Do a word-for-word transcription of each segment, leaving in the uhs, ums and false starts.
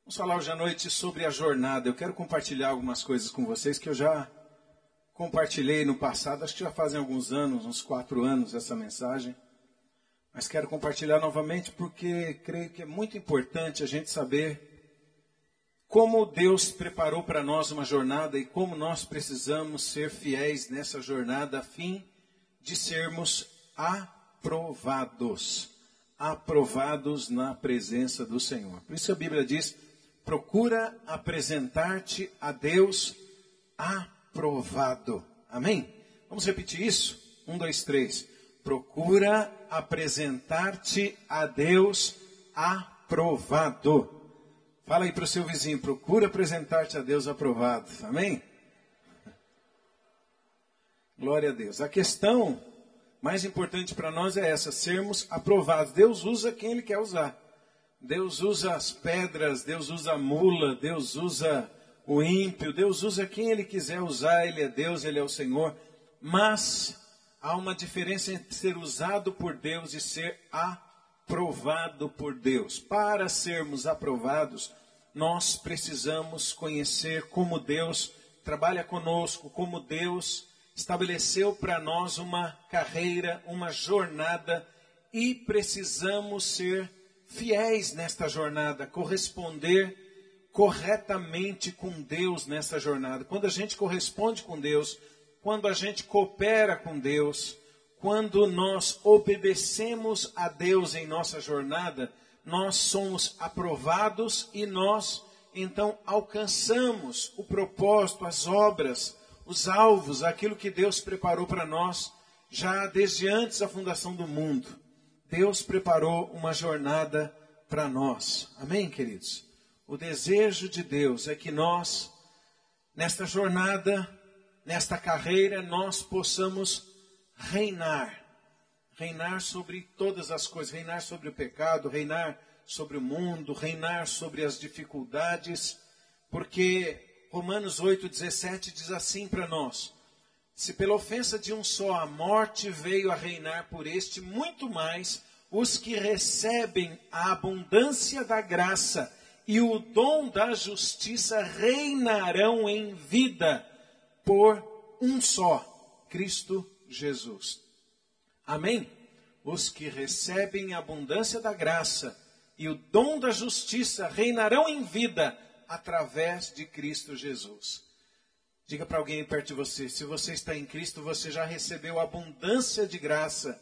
Vamos falar hoje à noite sobre a jornada. Eu quero compartilhar algumas coisas com vocês que eu já compartilhei no passado. Acho que já fazem alguns anos, uns quatro anos, essa mensagem. Mas quero compartilhar novamente porque creio que é muito importante a gente saber como Deus preparou para nós uma jornada e como nós precisamos ser fiéis nessa jornada a fim de sermos aprovados. Aprovados na presença do Senhor. Por isso a Bíblia diz: procura apresentar-te a Deus aprovado. Amém? Vamos repetir isso? Um, dois, três. Procura apresentar-te a Deus aprovado. Fala aí para o seu vizinho, procura apresentar-te a Deus aprovado. Amém? Glória a Deus. A questão mais importante para nós é essa, sermos aprovados. Deus usa quem Ele quer usar. Deus usa as pedras, Deus usa a mula, Deus usa o ímpio, Deus usa quem Ele quiser usar, Ele é Deus, Ele é o Senhor. Mas há uma diferença entre ser usado por Deus e ser aprovado por Deus. Para sermos aprovados, nós precisamos conhecer como Deus trabalha conosco, como Deus estabeleceu para nós uma carreira, uma jornada, e precisamos ser fiéis nesta jornada, corresponder corretamente com Deus nessa jornada. Quando a gente corresponde com Deus, quando a gente coopera com Deus, quando nós obedecemos a Deus em nossa jornada, nós somos aprovados e nós, então, alcançamos o propósito, as obras, os alvos, aquilo que Deus preparou para nós, já desde antes da fundação do mundo. Deus preparou uma jornada para nós. Amém, queridos? O desejo de Deus é que nós, nesta jornada, nesta carreira, nós possamos reinar. Reinar sobre todas as coisas, reinar sobre o pecado, reinar sobre o mundo, reinar sobre as dificuldades, porque Romanos oito, dezessete diz assim para nós: se pela ofensa de um só a morte veio a reinar por este, muito mais os que recebem a abundância da graça e o dom da justiça reinarão em vida por um só, Cristo Jesus. Amém? Os que recebem a abundância da graça e o dom da justiça reinarão em vida através de Cristo Jesus. Diga para alguém perto de você, se você está em Cristo, você já recebeu a abundância de graça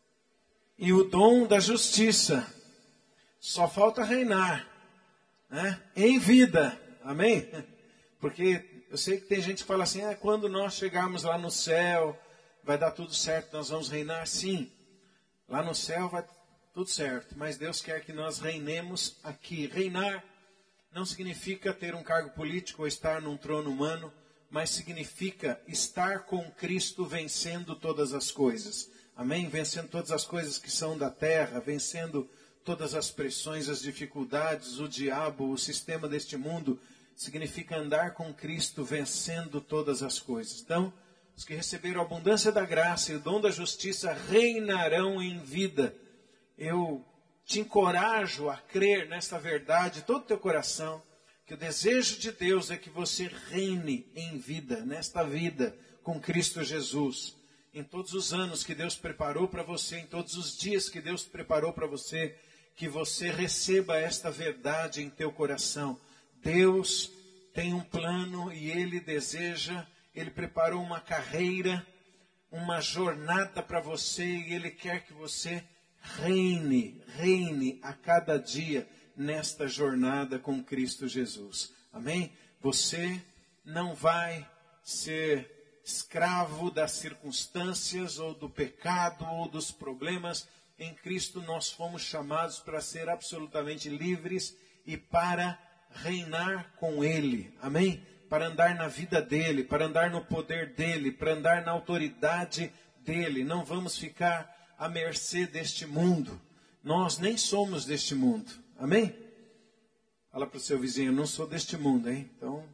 e o dom da justiça. Só falta reinar, né? Em vida. Amém? Porque eu sei que tem gente que fala assim, ah, quando nós chegarmos lá no céu, vai dar tudo certo, nós vamos reinar. Sim, lá no céu vai tudo certo, mas Deus quer que nós reinemos aqui. Reinar não significa ter um cargo político ou estar num trono humano, mas significa estar com Cristo vencendo todas as coisas. Amém? Vencendo todas as coisas que são da terra, vencendo todas as pressões, as dificuldades, o diabo, o sistema deste mundo. Significa andar com Cristo vencendo todas as coisas. Então, os que receberam a abundância da graça e o dom da justiça reinarão em vida. Eu te encorajo a crer nesta verdade, todo o teu coração, que o desejo de Deus é que você reine em vida, nesta vida, com Cristo Jesus. Em todos os anos que Deus preparou para você, em todos os dias que Deus preparou para você, que você receba esta verdade em teu coração. Deus tem um plano e Ele deseja, Ele preparou uma carreira, uma jornada para você e Ele quer que você reine, reine a cada dia nesta jornada com Cristo Jesus. Amém? Você não vai ser escravo das circunstâncias ou do pecado ou dos problemas. Em Cristo nós fomos chamados para ser absolutamente livres e para reinar com Ele. Amém? Para andar na vida dEle, para andar no poder dEle, para andar na autoridade dEle. Não vamos ficar à mercê deste mundo. Nós nem somos deste mundo. Amém? Fala para o seu vizinho, eu não sou deste mundo, hein? Então,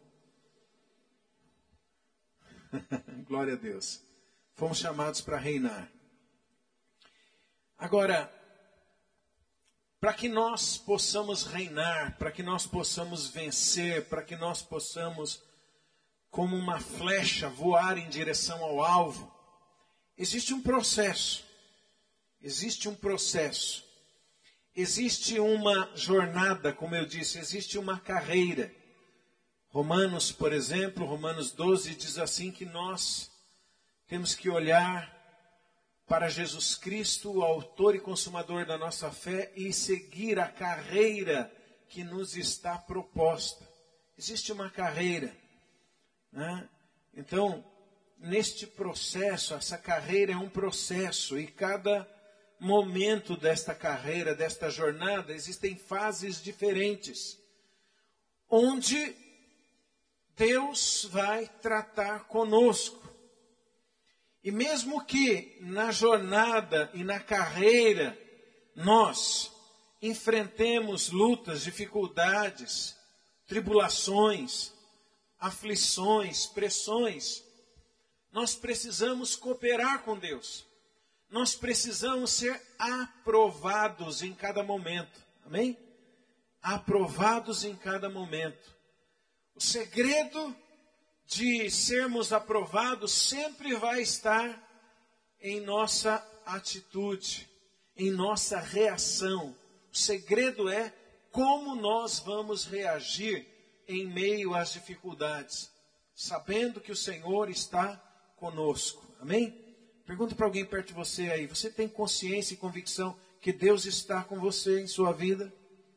glória a Deus. Fomos chamados para reinar. Agora, para que nós possamos reinar, para que nós possamos vencer, para que nós possamos, como uma flecha, voar em direção ao alvo, existe um processo. Existe um processo. Existe uma jornada, como eu disse, existe uma carreira. Romanos, por exemplo, Romanos doze diz assim que nós temos que olhar para Jesus Cristo, o autor e consumador da nossa fé, e seguir a carreira que nos está proposta. Existe uma carreira, né? Então, neste processo, essa carreira é um processo, e cada momento desta carreira, desta jornada, existem fases diferentes, onde Deus vai tratar conosco. E mesmo que na jornada e na carreira nós enfrentemos lutas, dificuldades, tribulações, aflições, pressões, nós precisamos cooperar com Deus. Nós precisamos ser aprovados em cada momento. Amém? Aprovados em cada momento. O segredo de sermos aprovados sempre vai estar em nossa atitude, em nossa reação. O segredo é como nós vamos reagir em meio às dificuldades, sabendo que o Senhor está conosco. Amém? Pergunta para alguém perto de você aí, você tem consciência e convicção que Deus está com você em sua vida?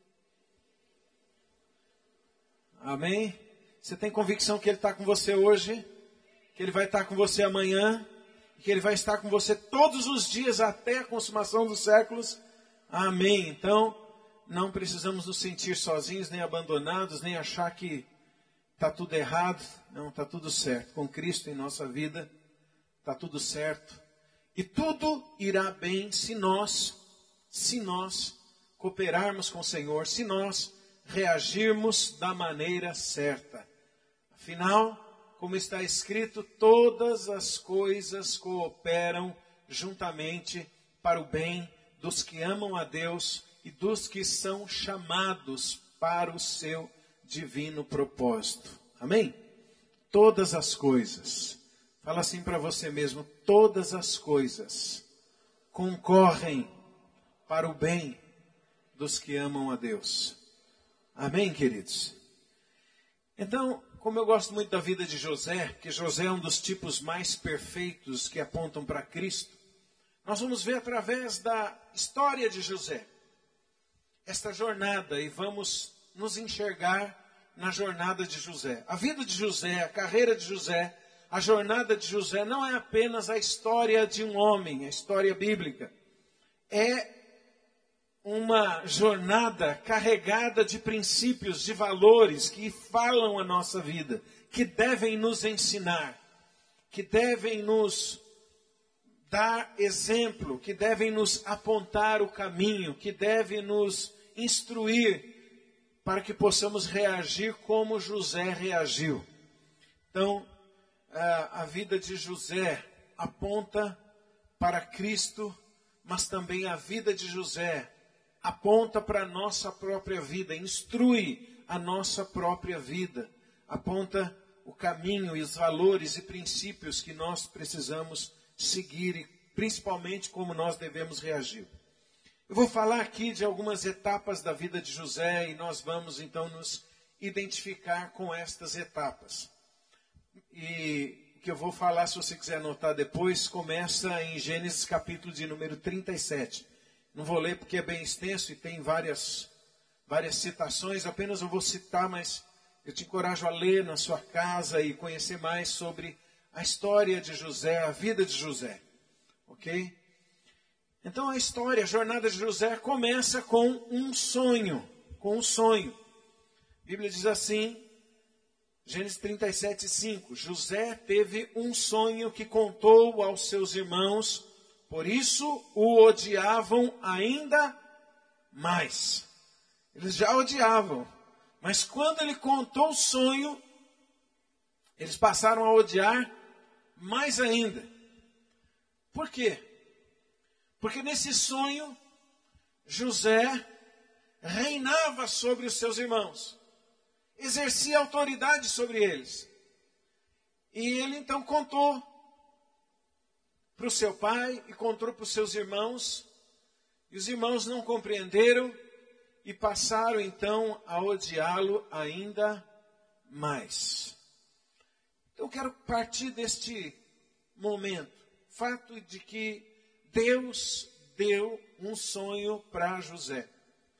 Amém? Você tem convicção que Ele está com você hoje? Que Ele vai estar com você amanhã? Que Ele vai estar com você todos os dias até a consumação dos séculos? Amém. Então, não precisamos nos sentir sozinhos, nem abandonados, nem achar que está tudo errado. Não, está tudo certo. Com Cristo em nossa vida, está tudo certo. E tudo irá bem se nós, se nós cooperarmos com o Senhor, se nós reagirmos da maneira certa. Afinal, como está escrito, todas as coisas cooperam juntamente para o bem dos que amam a Deus e dos que são chamados para o seu divino propósito. Amém? Todas as coisas. Fala assim para você mesmo, todas as coisas concorrem para o bem dos que amam a Deus. Amém, queridos? Então, como eu gosto muito da vida de José, que José é um dos tipos mais perfeitos que apontam para Cristo, nós vamos ver através da história de José esta jornada e vamos nos enxergar na jornada de José. A vida de José, a carreira de José, a jornada de José não é apenas a história de um homem, a história bíblica. É uma jornada carregada de princípios, de valores que falam a nossa vida, que devem nos ensinar, que devem nos dar exemplo, que devem nos apontar o caminho, que devem nos instruir para que possamos reagir como José reagiu. Então, a, a vida de José aponta para Cristo, mas também a vida de José aponta para a nossa própria vida, instrui a nossa própria vida, aponta o caminho e os valores e princípios que nós precisamos seguir e principalmente como nós devemos reagir. Eu vou falar aqui de algumas etapas da vida de José e nós vamos então nos identificar com estas etapas. E o que eu vou falar, se você quiser anotar depois, começa em Gênesis capítulo de número trinta e sete. Não vou ler porque é bem extenso e tem várias, várias citações, apenas eu vou citar, mas eu te encorajo a ler na sua casa e conhecer mais sobre a história de José, a vida de José. Ok? Então a história, a jornada de José começa com um sonho, com um sonho. A Bíblia diz assim, Gênesis trinta e sete, cinco, José teve um sonho que contou aos seus irmãos, por isso o odiavam ainda mais. Eles já odiavam, mas quando ele contou o sonho, eles passaram a odiar mais ainda. Por quê? Porque nesse sonho, José reinava sobre os seus irmãos, exercia autoridade sobre eles. E ele então contou para o seu pai e contou para os seus irmãos, e os irmãos não compreenderam e passaram então a odiá-lo ainda mais. Então eu quero partir deste momento, fato de que Deus deu um sonho para José.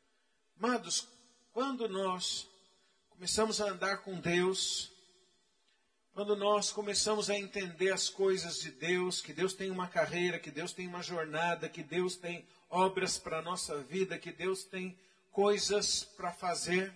Amados, quando nós começamos a andar com Deus, quando nós começamos a entender as coisas de Deus, que Deus tem uma carreira, que Deus tem uma jornada, que Deus tem obras para a nossa vida, que Deus tem coisas para fazer,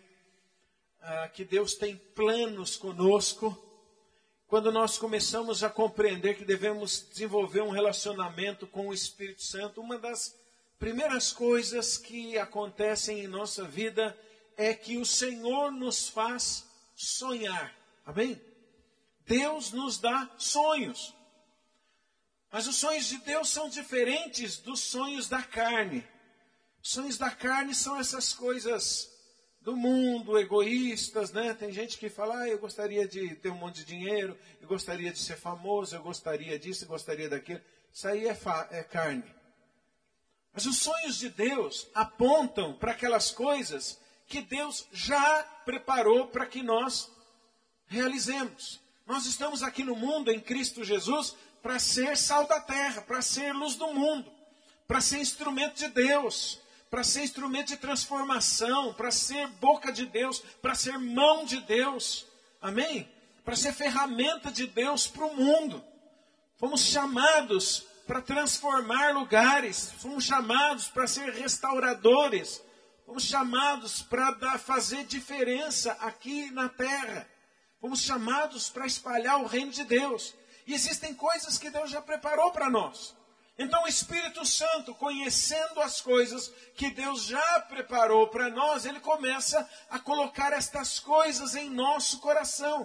uh, que Deus tem planos conosco, quando nós começamos a compreender que devemos desenvolver um relacionamento com o Espírito Santo, uma das primeiras coisas que acontecem em nossa vida é que o Senhor nos faz sonhar. Amém? Deus nos dá sonhos. Mas os sonhos de Deus são diferentes dos sonhos da carne. Os sonhos da carne são essas coisas do mundo, egoístas, né? Tem gente que fala, ah, eu gostaria de ter um monte de dinheiro, eu gostaria de ser famoso, eu gostaria disso, eu gostaria daquilo. Isso aí é, fa- é carne. Mas os sonhos de Deus apontam para aquelas coisas que Deus já preparou para que nós realizemos. Nós estamos aqui no mundo, em Cristo Jesus, para ser sal da terra, para ser luz do mundo, para ser instrumento de Deus, para ser instrumento de transformação, para ser boca de Deus, para ser mão de Deus. Amém? Para ser ferramenta de Deus para o mundo. Fomos chamados para transformar lugares, fomos chamados para ser restauradores, fomos chamados para fazer diferença aqui na terra. Fomos chamados para espalhar o reino de Deus. E existem coisas que Deus já preparou para nós. Então o Espírito Santo, conhecendo as coisas que Deus já preparou para nós, ele começa a colocar estas coisas em nosso coração.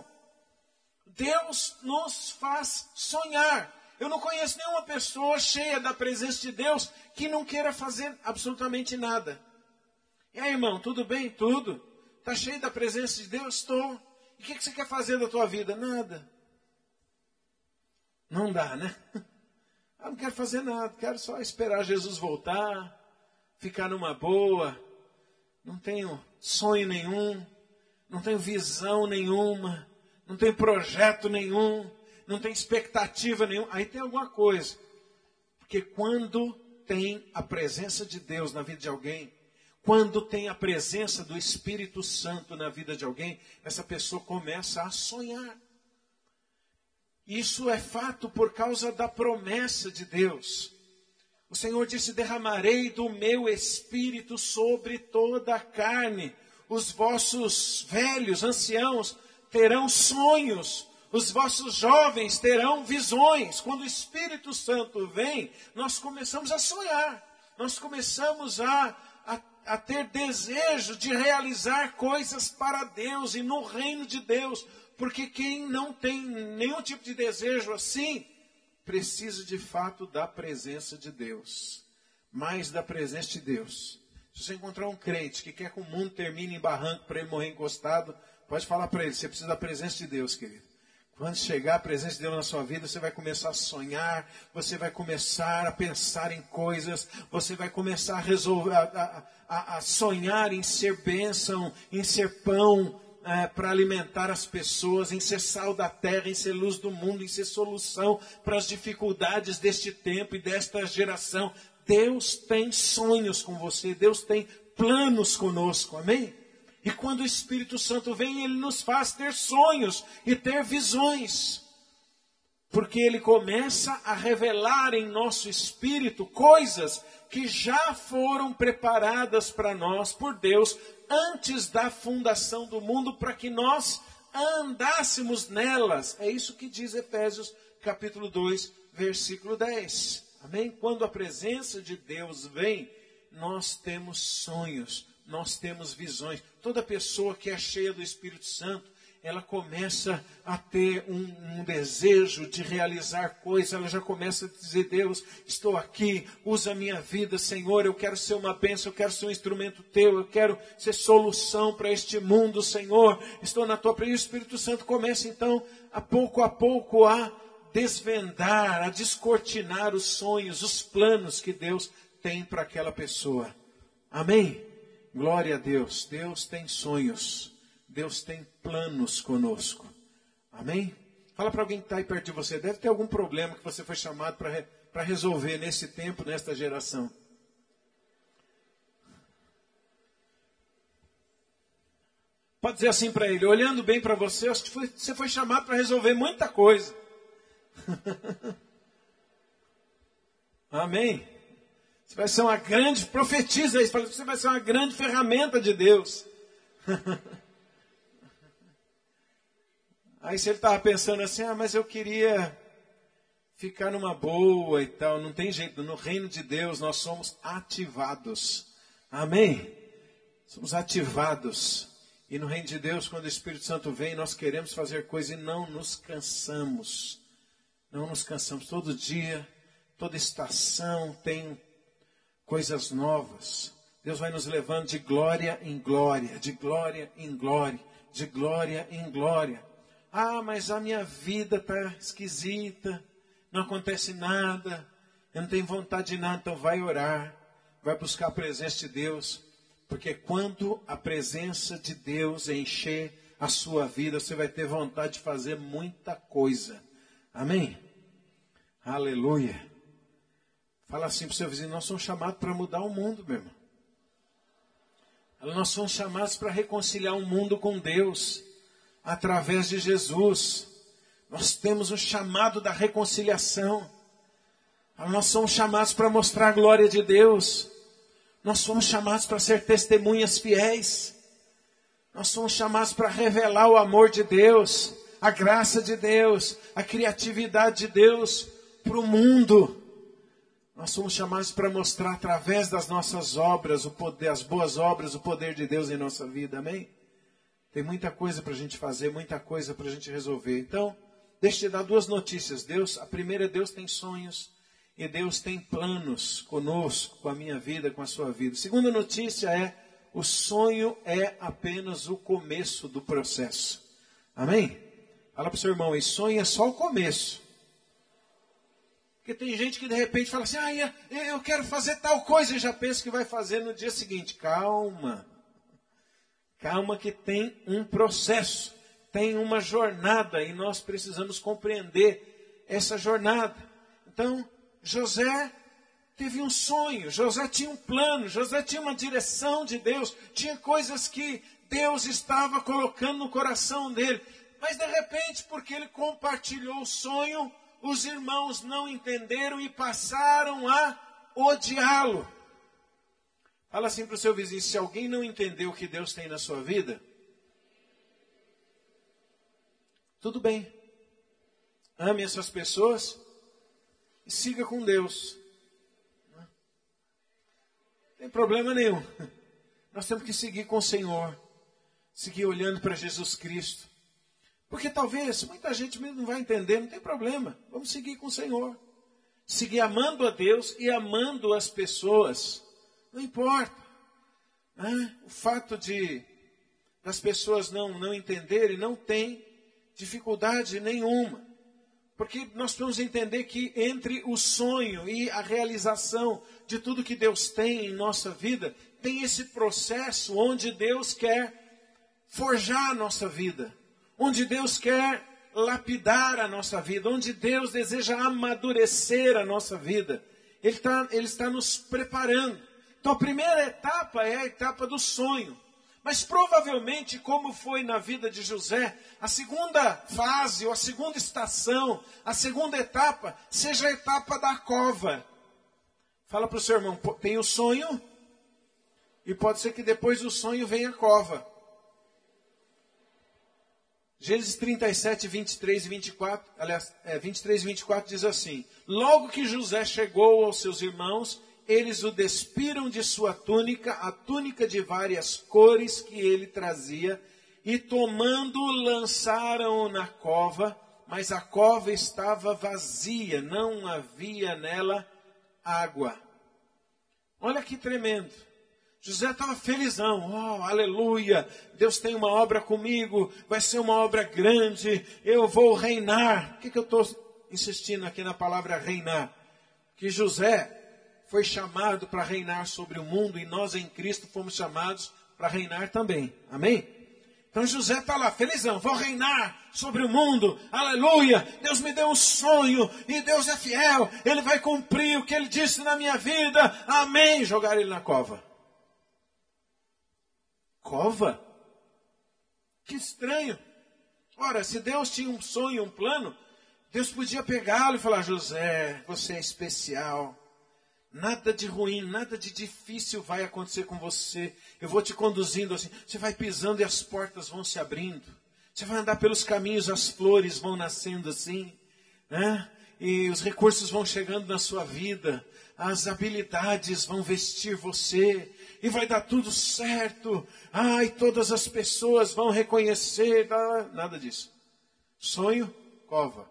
Deus nos faz sonhar. Eu não conheço nenhuma pessoa cheia da presença de Deus que não queira fazer absolutamente nada. E aí, irmão, tudo bem? Tudo. Está cheio da presença de Deus? Estou. E o que você quer fazer da tua vida? Nada. Não dá, né? Eu não quero fazer nada, quero só esperar Jesus voltar, ficar numa boa, não tenho sonho nenhum, não tenho visão nenhuma, não tenho projeto nenhum, não tenho expectativa nenhuma. Aí tem alguma coisa. Porque quando tem a presença de Deus na vida de alguém, quando tem a presença do Espírito Santo na vida de alguém, essa pessoa começa a sonhar. Isso é fato por causa da promessa de Deus. O Senhor disse, derramarei do meu Espírito sobre toda a carne. Os vossos velhos, anciãos, terão sonhos. Os vossos jovens terão visões. Quando o Espírito Santo vem, nós começamos a sonhar. Nós começamos a, a, a ter desejo de realizar coisas para Deus e no reino de Deus. Porque quem não tem nenhum tipo de desejo assim, precisa de fato da presença de Deus. Mais da presença de Deus. Se você encontrar um crente que quer que o mundo termine em barranco para ele morrer encostado, pode falar para ele, você precisa da presença de Deus, querido. Quando chegar a presença de Deus na sua vida, você vai começar a sonhar, você vai começar a pensar em coisas, você vai começar a, resolver, a, a, a sonhar em ser bênção, em ser pão, É, para alimentar as pessoas, em ser sal da terra, em ser luz do mundo, em ser solução para as dificuldades deste tempo e desta geração. Deus tem sonhos com você, Deus tem planos conosco, amém? E quando o Espírito Santo vem, ele nos faz ter sonhos e ter visões. Porque ele começa a revelar em nosso espírito coisas que já foram preparadas para nós por Deus antes da fundação do mundo, para que nós andássemos nelas. É isso que diz Efésios capítulo dois, versículo dez. Amém? Quando a presença de Deus vem, nós temos sonhos, nós temos visões. Toda pessoa que é cheia do Espírito Santo, ela começa a ter um, um desejo de realizar coisas, ela já começa a dizer, Deus, estou aqui, usa a minha vida, Senhor, eu quero ser uma bênção, eu quero ser um instrumento teu, eu quero ser solução para este mundo, Senhor, estou na tua presença. O Espírito Santo começa então, a pouco a pouco, a desvendar, a descortinar os sonhos, os planos que Deus tem para aquela pessoa. Amém? Glória a Deus. Deus tem sonhos. Deus tem planos conosco. Amém? Fala para alguém que está aí perto de você. Deve ter algum problema que você foi chamado para re, para resolver nesse tempo, nesta geração. Pode dizer assim para ele, olhando bem para você, acho que foi, você foi chamado para resolver muita coisa. Amém? Você vai ser uma grande, profetiza isso, você vai ser uma grande ferramenta de Deus. Aí se ele estava pensando assim, ah, mas eu queria ficar numa boa e tal, não tem jeito, no reino de Deus nós somos ativados. Amém? Somos ativados. E no reino de Deus, quando o Espírito Santo vem, nós queremos fazer coisas e não nos cansamos. Não nos cansamos. Todo dia, toda estação tem coisas novas. Deus vai nos levando de glória em glória, de glória em glória, de glória em glória. Ah, mas a minha vida está esquisita, não acontece nada, eu não tenho vontade de nada, então vai orar, vai buscar a presença de Deus, porque quando a presença de Deus encher a sua vida, você vai ter vontade de fazer muita coisa. Amém? Aleluia. Fala assim para o seu vizinho, nós somos chamados para mudar o mundo, meu irmão. Nós somos chamados para reconciliar o mundo com Deus, através de Jesus. Nós temos o chamado da reconciliação. Nós somos chamados para mostrar a glória de Deus. Nós somos chamados para ser testemunhas fiéis. Nós somos chamados para revelar o amor de Deus, a graça de Deus, a criatividade de Deus para o mundo. Nós somos chamados para mostrar através das nossas obras, o poder, as boas obras, o poder de Deus em nossa vida. Amém? Tem muita coisa para a gente fazer, muita coisa para a gente resolver. Então, deixa eu te dar duas notícias. Deus, a primeira é Deus tem sonhos e Deus tem planos conosco, com a minha vida, com a sua vida. A segunda notícia é, o sonho é apenas o começo do processo. Amém? Fala para o seu irmão, e sonho é só o começo. Porque tem gente que de repente fala assim, ah, eu quero fazer tal coisa, e já pensa que vai fazer no dia seguinte. Calma. Calma que tem um processo, tem uma jornada e nós precisamos compreender essa jornada. Então, José teve um sonho, José tinha um plano, José tinha uma direção de Deus, tinha coisas que Deus estava colocando no coração dele. Mas de repente, porque ele compartilhou o sonho, os irmãos não entenderam e passaram a odiá-lo. Fala assim para o seu vizinho, se alguém não entendeu o que Deus tem na sua vida, tudo bem. Ame essas pessoas e siga com Deus. Não tem problema nenhum. Nós temos que seguir com o Senhor, seguir olhando para Jesus Cristo. Porque talvez muita gente mesmo não vai entender, não tem problema. Vamos seguir com o Senhor. Seguir amando a Deus e amando as pessoas. Não importa. Ah, o fato de das pessoas não, não entenderem não tem dificuldade nenhuma. Porque nós precisamos entender que entre o sonho e a realização de tudo que Deus tem em nossa vida, tem esse processo onde Deus quer forjar a nossa vida. Onde Deus quer lapidar a nossa vida. Onde Deus deseja amadurecer a nossa vida. Ele, tá, ele está nos preparando. Então a primeira etapa é a etapa do sonho. Mas provavelmente, como foi na vida de José, a segunda fase, ou a segunda estação, a segunda etapa, seja a etapa da cova. Fala para o seu irmão, tem o sonho, e pode ser que depois do sonho venha a cova. Gênesis trinta e sete, vinte e três e vinte e quatro, aliás, é, vinte e três e vinte e quatro diz assim, logo que José chegou aos seus irmãos, eles o despiram de sua túnica, a túnica de várias cores que ele trazia, E tomando, lançaram-o na cova, mas a cova estava vazia, não havia nela água. Olha que tremendo. José estava felizão, oh, aleluia, Deus tem uma obra comigo, vai ser uma obra grande, eu vou reinar. Por que, que eu estou insistindo aqui na palavra reinar? Que José foi chamado para reinar sobre o mundo e nós em Cristo fomos chamados para reinar também, amém? Então José está lá, felizão, vou reinar sobre o mundo, aleluia, Deus me deu um sonho e Deus é fiel, Ele vai cumprir o que Ele disse na minha vida, amém. Jogaram ele na cova. Cova? Que estranho. Ora, se Deus tinha um sonho, um plano, Deus podia pegá-lo e falar, José, você é especial. Nada de ruim, nada de difícil vai acontecer com você. Eu vou te conduzindo assim. Você vai pisando e as portas vão se abrindo. Você vai andar pelos caminhos, as flores vão nascendo assim, né? E os recursos vão chegando na sua vida. As habilidades vão vestir você. E vai dar tudo certo. Ai, todas as pessoas vão reconhecer. Nada disso. Sonho, cova.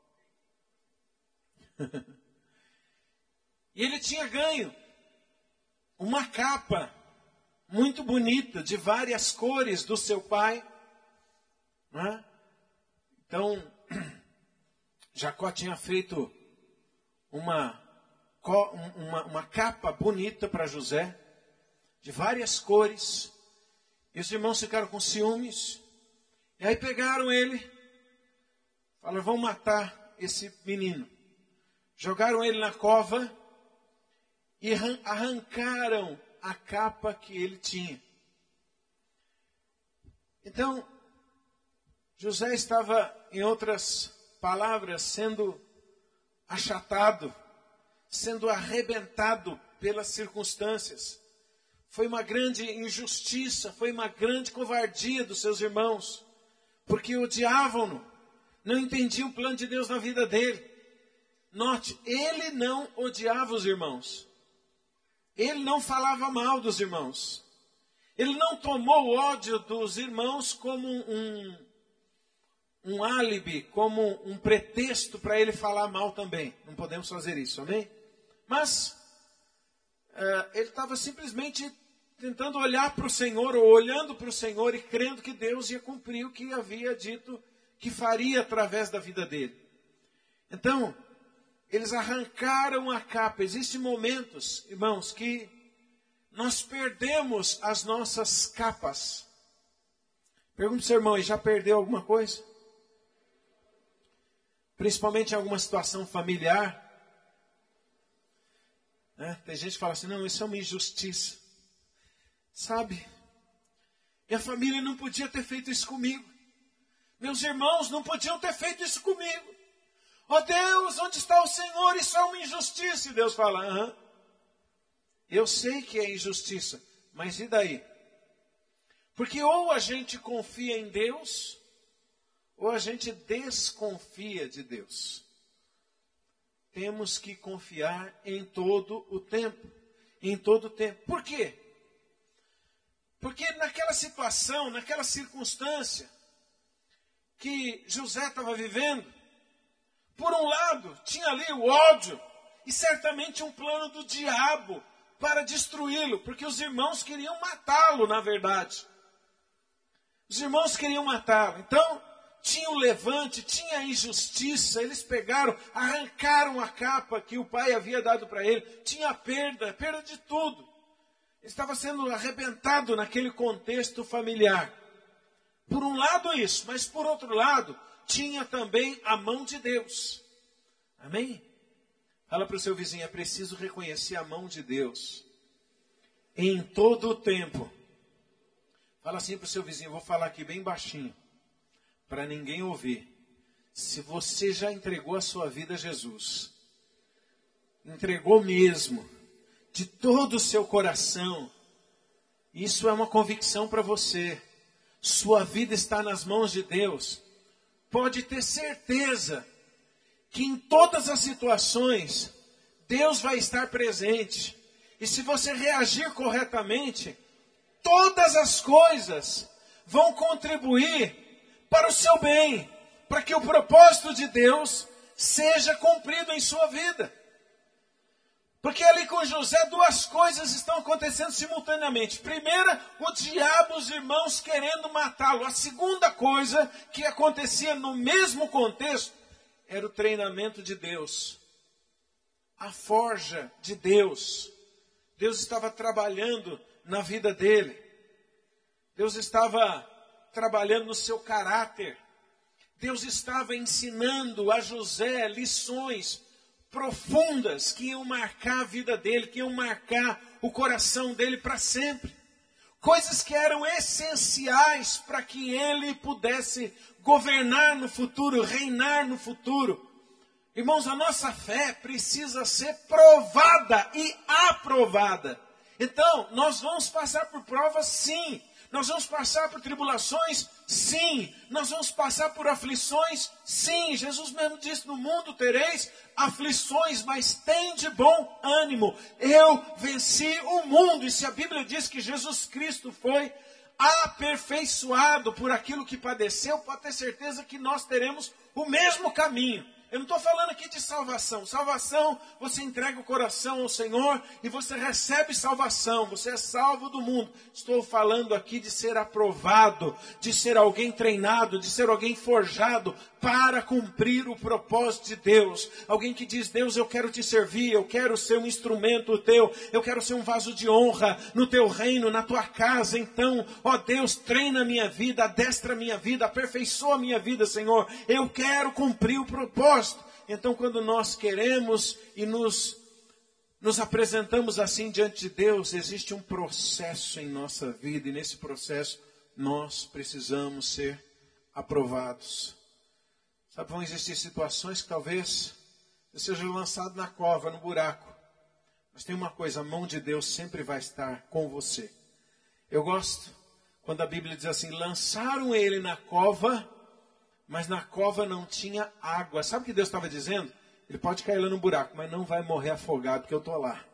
E ele tinha ganho uma capa muito bonita, de várias cores do seu pai. Né? Então, Jacó tinha feito uma, uma, uma capa bonita para José, de várias cores. E os irmãos ficaram com ciúmes. E aí pegaram ele, falaram, vamos matar esse menino. Jogaram ele na cova e arrancaram a capa que ele tinha. Então, José estava, em outras palavras, sendo achatado, sendo arrebentado pelas circunstâncias. Foi uma grande injustiça, foi uma grande covardia dos seus irmãos, porque odiavam-no, não entendiam o plano de Deus na vida dele. Note, ele não odiava os irmãos. Ele não falava mal dos irmãos. Ele não tomou o ódio dos irmãos como um, um álibi, como um pretexto para ele falar mal também. Não podemos fazer isso, amém? Mas uh, ele estava simplesmente tentando olhar para o Senhor, ou olhando para o Senhor e crendo que Deus ia cumprir o que havia dito que faria através da vida dele. Então, eles arrancaram a capa. Existem momentos, irmãos, que nós perdemos as nossas capas. Pergunta para o seu irmão, já perdeu alguma coisa? Principalmente em alguma situação familiar. Né? Tem gente que fala assim, não, isso é uma injustiça. Sabe? Minha família não podia ter feito isso comigo. Meus irmãos não podiam ter feito isso comigo. Ó oh Deus, onde está o Senhor? Isso é uma injustiça. E Deus fala, aham, eu sei que é injustiça, mas e daí? Porque ou a gente confia em Deus, ou a gente desconfia de Deus. Temos que confiar em todo o tempo. Em todo o tempo. Por quê? Porque naquela situação, naquela circunstância que José estava vivendo, por um lado, tinha ali o ódio e certamente um plano do diabo para destruí-lo, porque os irmãos queriam matá-lo, na verdade. Os irmãos queriam matá-lo. Então, tinha o levante, tinha a injustiça, eles pegaram, arrancaram a capa que o pai havia dado para ele, tinha a perda, perda de tudo. Ele estava sendo arrebentado naquele contexto familiar. Por um lado isso, mas por outro lado, tinha também a mão de Deus. Amém? Fala para o seu vizinho, é preciso reconhecer a mão de Deus em todo o tempo. Fala assim para o seu vizinho, vou falar aqui bem baixinho, para ninguém ouvir. Se você já entregou a sua vida a Jesus, entregou mesmo, de todo o seu coração, isso é uma convicção para você. Sua vida está nas mãos de Deus. Pode ter certeza que em todas as situações, Deus vai estar presente. E se você reagir corretamente, todas as coisas vão contribuir para o seu bem, para que o propósito de Deus seja cumprido em sua vida. Porque ali com José duas coisas estão acontecendo simultaneamente. Primeira, o diabo, os irmãos querendo matá-lo. A segunda coisa que acontecia no mesmo contexto era o treinamento de Deus. A forja de Deus. Deus estava trabalhando na vida dele. Deus estava trabalhando no seu caráter. Deus estava ensinando a José lições profundas que iam marcar a vida dele, que iam marcar o coração dele para sempre. Coisas que eram essenciais para que ele pudesse governar no futuro, reinar no futuro. Irmãos, a nossa fé precisa ser provada e aprovada. Então, nós vamos passar por provas, sim. Nós vamos passar por tribulações? Sim. Nós vamos passar por aflições? Sim. Jesus mesmo disse, no mundo tereis aflições, mas tem de bom ânimo. Eu venci o mundo. E se a Bíblia diz que Jesus Cristo foi aperfeiçoado por aquilo que padeceu, pode ter certeza que nós teremos o mesmo caminho. Eu não estou falando aqui de salvação. Salvação, você entrega o coração ao Senhor e você recebe salvação. Você é salvo do mundo. Estou falando aqui de ser aprovado, de ser alguém treinado, de ser alguém forjado para cumprir o propósito de Deus. Alguém que diz, Deus, eu quero te servir, eu quero ser um instrumento teu, eu quero ser um vaso de honra no teu reino, na tua casa. Então, ó Deus, treina a minha vida, adestra a minha vida, aperfeiçoa a minha vida, Senhor. Eu quero cumprir o propósito. Então, quando nós queremos e nos, nos apresentamos assim diante de Deus, existe um processo em nossa vida, e nesse processo nós precisamos ser aprovados. Sabe, vão existir situações que talvez você seja lançado na cova, no buraco. Mas tem uma coisa, a mão de Deus sempre vai estar com você. Eu gosto quando a Bíblia diz assim, lançaram ele na cova, mas na cova não tinha água. Sabe o que Deus estava dizendo? Ele pode cair lá no buraco, mas não vai morrer afogado, porque eu estou lá.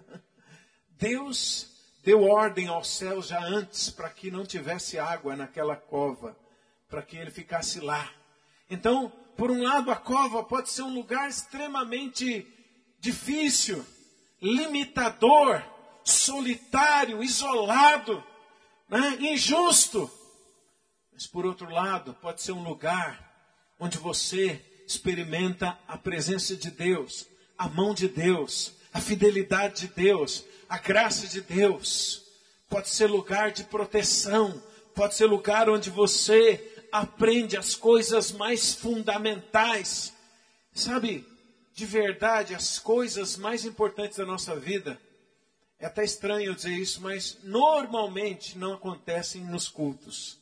Deus deu ordem aos céus já antes, para que não tivesse água naquela cova, para que ele ficasse lá. Então, por um lado, a cova pode ser um lugar extremamente difícil, limitador, solitário, isolado, né? Injusto. Mas, por outro lado, pode ser um lugar onde você experimenta a presença de Deus, a mão de Deus, a fidelidade de Deus, a graça de Deus. Pode ser lugar de proteção, pode ser lugar onde você aprende as coisas mais fundamentais. Sabe, de verdade, as coisas mais importantes da nossa vida, é até estranho eu dizer isso, mas normalmente não acontecem nos cultos.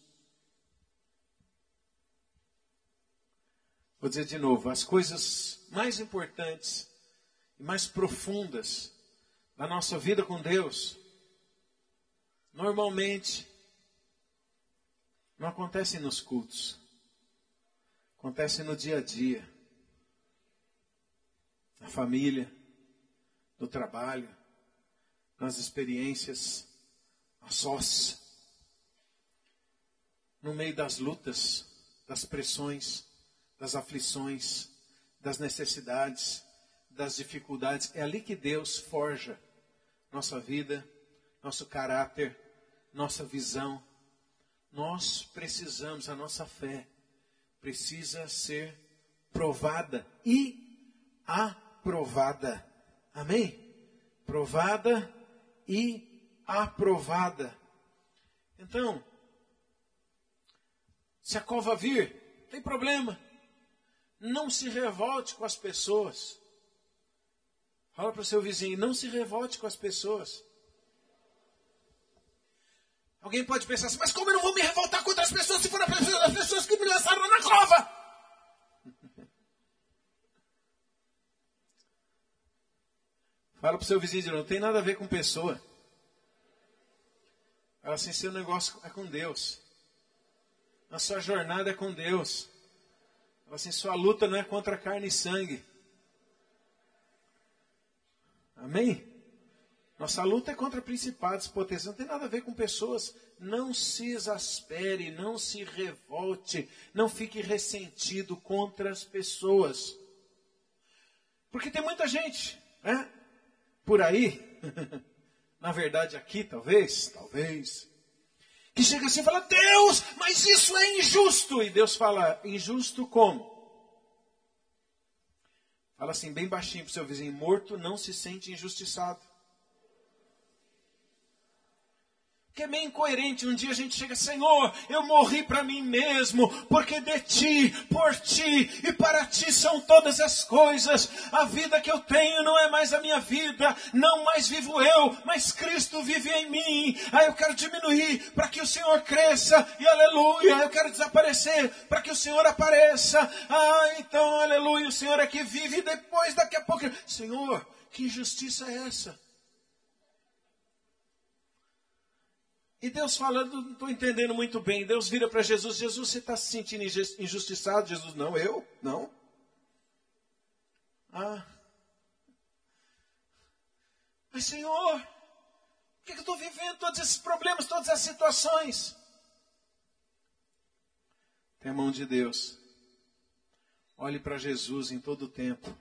Vou dizer de novo, as coisas mais importantes e mais profundas da nossa vida com Deus, normalmente não acontecem nos cultos. Acontecem no dia a dia. Na família, no trabalho, nas experiências, a sós. No meio das lutas, das pressões, das aflições, das necessidades, das dificuldades. É ali que Deus forja nossa vida, nosso caráter, nossa visão. Nós precisamos, a nossa fé precisa ser provada e aprovada. Amém? Provada e aprovada. Então, se a cova vir, tem problema. Não se revolte com as pessoas. Fala para o seu vizinho, não se revolte com as pessoas. Alguém pode pensar assim, mas como eu não vou me revoltar contra as pessoas se forem as pessoas que me lançaram na cova? Fala para o seu vizinho, não tem nada a ver com pessoa. Fala assim, seu negócio é com Deus. A sua jornada é com Deus. Fala assim, sua luta não é contra carne e sangue. Amém? Nossa luta é contra principados, potestades, não tem nada a ver com pessoas. Não se exaspere, não se revolte, não fique ressentido contra as pessoas. Porque tem muita gente, né, por aí, na verdade aqui talvez, talvez, que chega assim e fala, Deus, mas isso é injusto. E Deus fala, injusto como? Fala assim, bem baixinho para o seu vizinho, morto não se sente injustiçado. Que é meio incoerente, um dia a gente chega, Senhor, eu morri para mim mesmo, porque de Ti, por Ti e para Ti são todas as coisas. A vida que eu tenho não é mais a minha vida, não mais vivo eu, mas Cristo vive em mim. Aí eu quero diminuir para que o Senhor cresça, e aleluia, eu quero desaparecer para que o Senhor apareça. Ah, então, aleluia, o Senhor é que vive e depois, daqui a pouco, Senhor, que injustiça é essa? E Deus falando, não estou entendendo muito bem. Deus vira para Jesus, Jesus, você está se sentindo injustiçado? Jesus, não, eu? Não. Ah. Mas Senhor, por que eu estou vivendo todos esses problemas, todas as situações? Tem a mão de Deus. Olhe para Jesus em todo o tempo.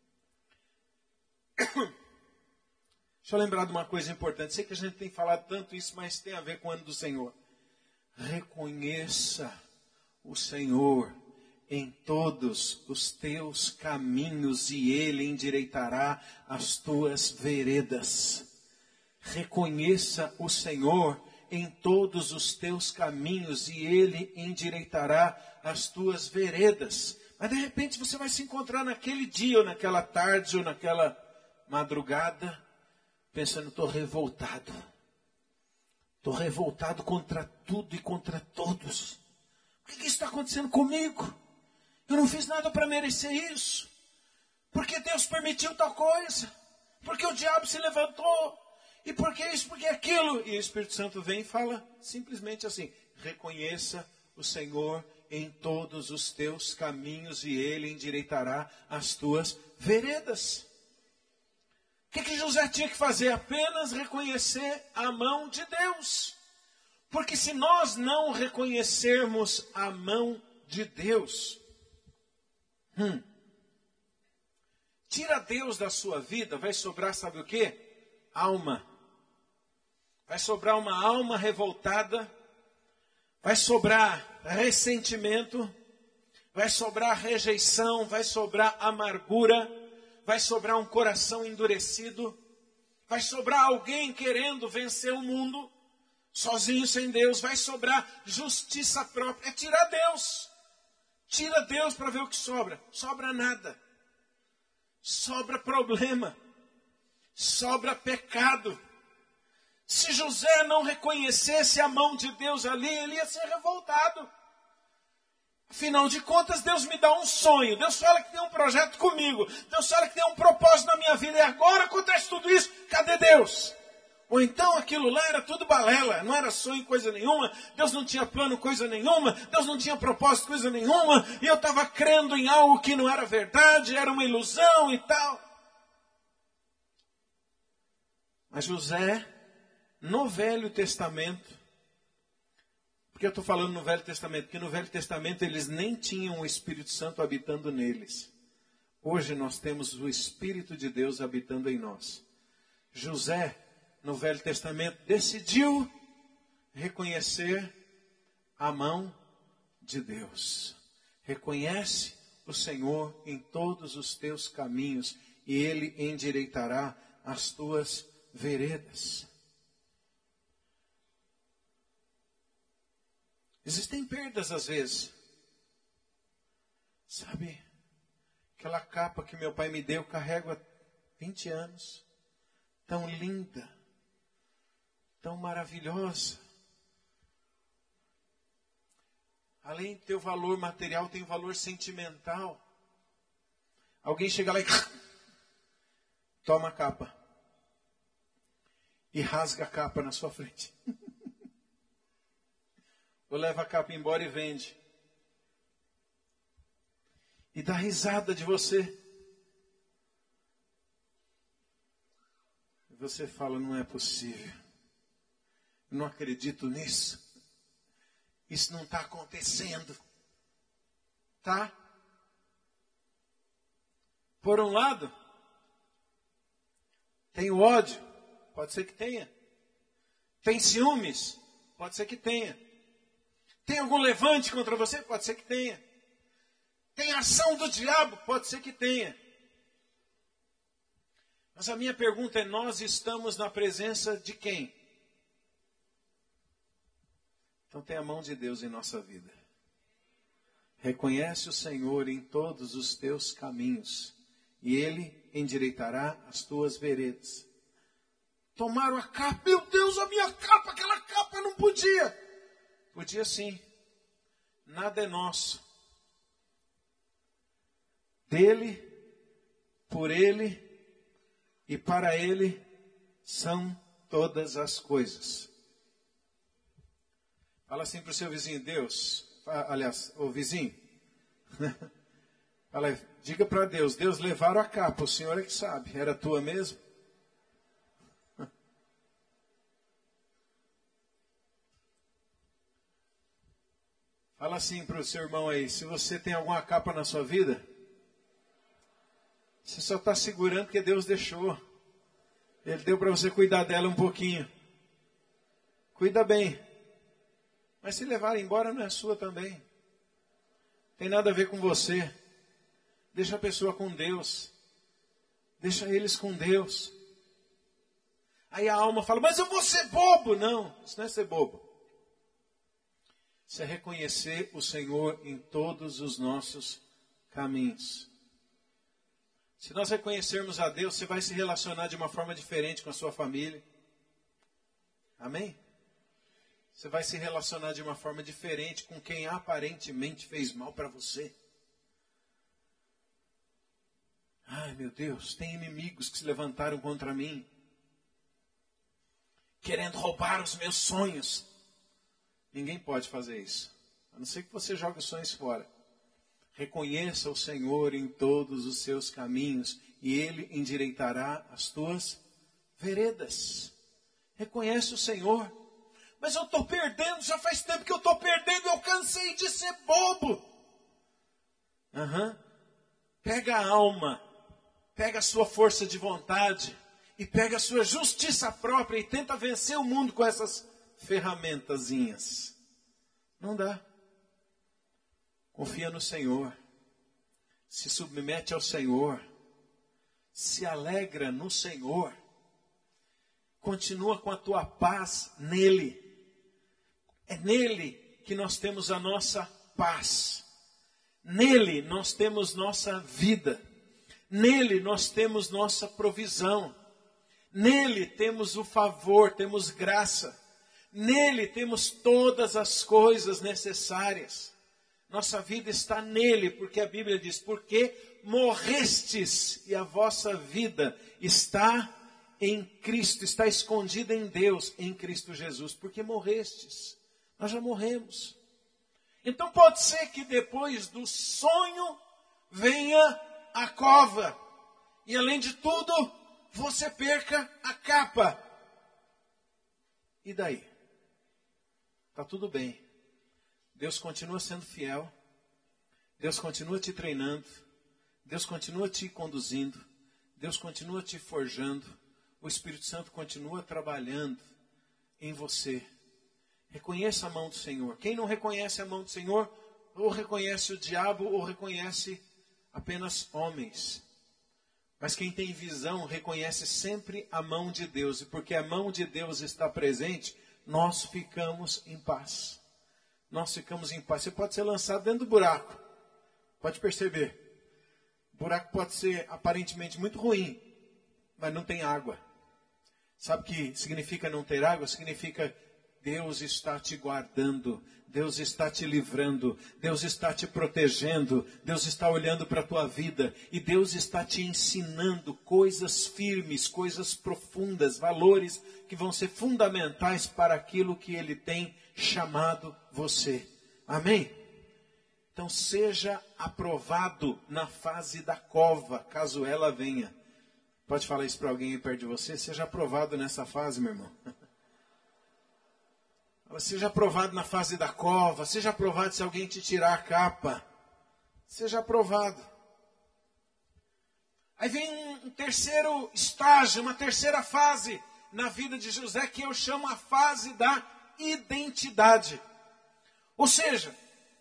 Deixa eu lembrar de uma coisa importante. Sei que a gente tem falado tanto isso, mas tem a ver com o ano do Senhor. Reconheça o Senhor em todos os teus caminhos e Ele endireitará as tuas veredas. Reconheça o Senhor em todos os teus caminhos e Ele endireitará as tuas veredas. Mas de repente você vai se encontrar naquele dia, ou naquela tarde, ou naquela madrugada, pensando, estou revoltado. Estou revoltado contra tudo e contra todos. Por que, que isso está acontecendo comigo? Eu não fiz nada para merecer isso. Por que Deus permitiu tal coisa? Por que o diabo se levantou? E por que isso, por que aquilo? E o Espírito Santo vem e fala simplesmente assim, reconheça o Senhor em todos os teus caminhos e Ele endireitará as tuas veredas. O que, que José tinha que fazer? Apenas reconhecer a mão de Deus. Porque se nós não reconhecermos a mão de Deus, hum, tira Deus da sua vida, vai sobrar, sabe o quê? Alma. Vai sobrar uma alma revoltada, vai sobrar ressentimento, vai sobrar rejeição, vai sobrar amargura, vai sobrar um coração endurecido, vai sobrar alguém querendo vencer o mundo, sozinho sem Deus, vai sobrar justiça própria. É tirar Deus. Tira Deus para ver o que sobra. Sobra nada. Sobra problema. Sobra pecado. Se José não reconhecesse a mão de Deus ali, ele ia ser revoltado. Afinal de contas, Deus me dá um sonho. Deus fala que tem um projeto comigo. Deus fala que tem um propósito na minha vida. E agora acontece tudo isso. Cadê Deus? Ou então aquilo lá era tudo balela. Não era sonho, coisa nenhuma. Deus não tinha plano, coisa nenhuma. Deus não tinha propósito, coisa nenhuma. E eu estava crendo em algo que não era verdade. Era uma ilusão e tal. Mas José, no Velho Testamento, porque eu estou falando no Velho Testamento? Porque no Velho Testamento eles nem tinham o Espírito Santo habitando neles. Hoje nós temos o Espírito de Deus habitando em nós. José, no Velho Testamento, decidiu reconhecer a mão de Deus. Reconhece o Senhor em todos os teus caminhos e Ele endireitará as tuas veredas. Existem perdas às vezes. Sabe, aquela capa que meu pai me deu, eu carrego há vinte anos. Tão linda, tão maravilhosa. Além de ter o valor material, tem o valor sentimental. Alguém chega lá e toma a capa. E rasga a capa na sua frente. Ou leva a capa embora e vende. E dá risada de você. você fala, não é possível. Eu não acredito nisso. Isso não está acontecendo. Tá? Por um lado, tem o ódio. Pode ser que tenha. Tem ciúmes? Pode ser que tenha. Tem algum levante contra você? Pode ser que tenha. Tem ação do diabo? Pode ser que tenha. Mas a minha pergunta é, nós estamos na presença de quem? Então tem a mão de Deus em nossa vida. Reconhece o Senhor em todos os teus caminhos, e Ele endireitará as tuas veredas. Tomaram a capa, meu Deus, a minha capa, aquela capa não podia. Podia sim. Nada é nosso. Dele, por Ele e para Ele são todas as coisas. Fala assim para o seu vizinho, Deus, aliás, o vizinho, fala, diga para Deus, Deus, levaram a capa, o Senhor é que sabe, era tua mesmo? Fala assim para o seu irmão aí, se você tem alguma capa na sua vida, você só está segurando porque Deus deixou. Ele deu para você cuidar dela um pouquinho. Cuida bem. Mas se levar embora não é sua também. Tem nada a ver com você. Deixa a pessoa com Deus. Deixa eles com Deus. Aí a alma fala, mas eu vou ser bobo. Não, isso não é ser bobo. Isso é reconhecer o Senhor em todos os nossos caminhos. Se nós reconhecermos a Deus, você vai se relacionar de uma forma diferente com a sua família. Amém? Você vai se relacionar de uma forma diferente com quem aparentemente fez mal para você. Ai, meu Deus, tem inimigos que se levantaram contra mim, querendo roubar os meus sonhos. Ninguém pode fazer isso, a não ser que você jogue os sonhos fora. Reconheça o Senhor em todos os seus caminhos, e Ele endireitará as tuas veredas. Reconhece o Senhor. Mas eu estou perdendo, já faz tempo que eu estou perdendo, eu cansei de ser bobo. Uhum. Pega a alma, pega a sua força de vontade, e pega a sua justiça própria, e tenta vencer o mundo com essas ferramentazinhas. Não dá. Confia no Senhor, se submete ao Senhor, se alegra no Senhor, continua com a tua paz nele. É nele que nós temos a nossa paz, nele nós temos nossa vida, nele nós temos nossa provisão, nele temos o favor, temos graça, nele temos todas as coisas necessárias. Nossa vida está nele, porque a Bíblia diz, porque morrestes e a vossa vida está em Cristo, está escondida em Deus, em Cristo Jesus, porque morrestes, nós já morremos. Então pode ser que depois do sonho venha a cova, e além de tudo, você perca a capa. E daí? Está tudo bem. Deus continua sendo fiel, Deus continua te treinando, Deus continua te conduzindo, Deus continua te forjando, o Espírito Santo continua trabalhando em você. Reconheça a mão do Senhor. Quem não reconhece a mão do Senhor, ou reconhece o diabo, ou reconhece apenas homens. Mas quem tem visão, reconhece sempre a mão de Deus, e porque a mão de Deus está presente, nós ficamos em paz. Nós ficamos em paz. Você pode ser lançado dentro do buraco. Pode perceber. O buraco pode ser aparentemente muito ruim, mas não tem água. Sabe o que significa não ter água? Significa Deus está te guardando, Deus está te livrando, Deus está te protegendo, Deus está olhando para a tua vida e Deus está te ensinando coisas firmes, coisas profundas, valores que vão ser fundamentais para aquilo que Ele tem chamado você. Amém? Então seja aprovado na fase da cova, caso ela venha. Pode falar isso para alguém aí perto de você? Seja aprovado nessa fase, meu irmão. Seja aprovado na fase da cova. Seja aprovado se alguém te tirar a capa. Seja aprovado. Aí vem um terceiro estágio, uma terceira fase na vida de José, que eu chamo a fase da identidade. Ou seja,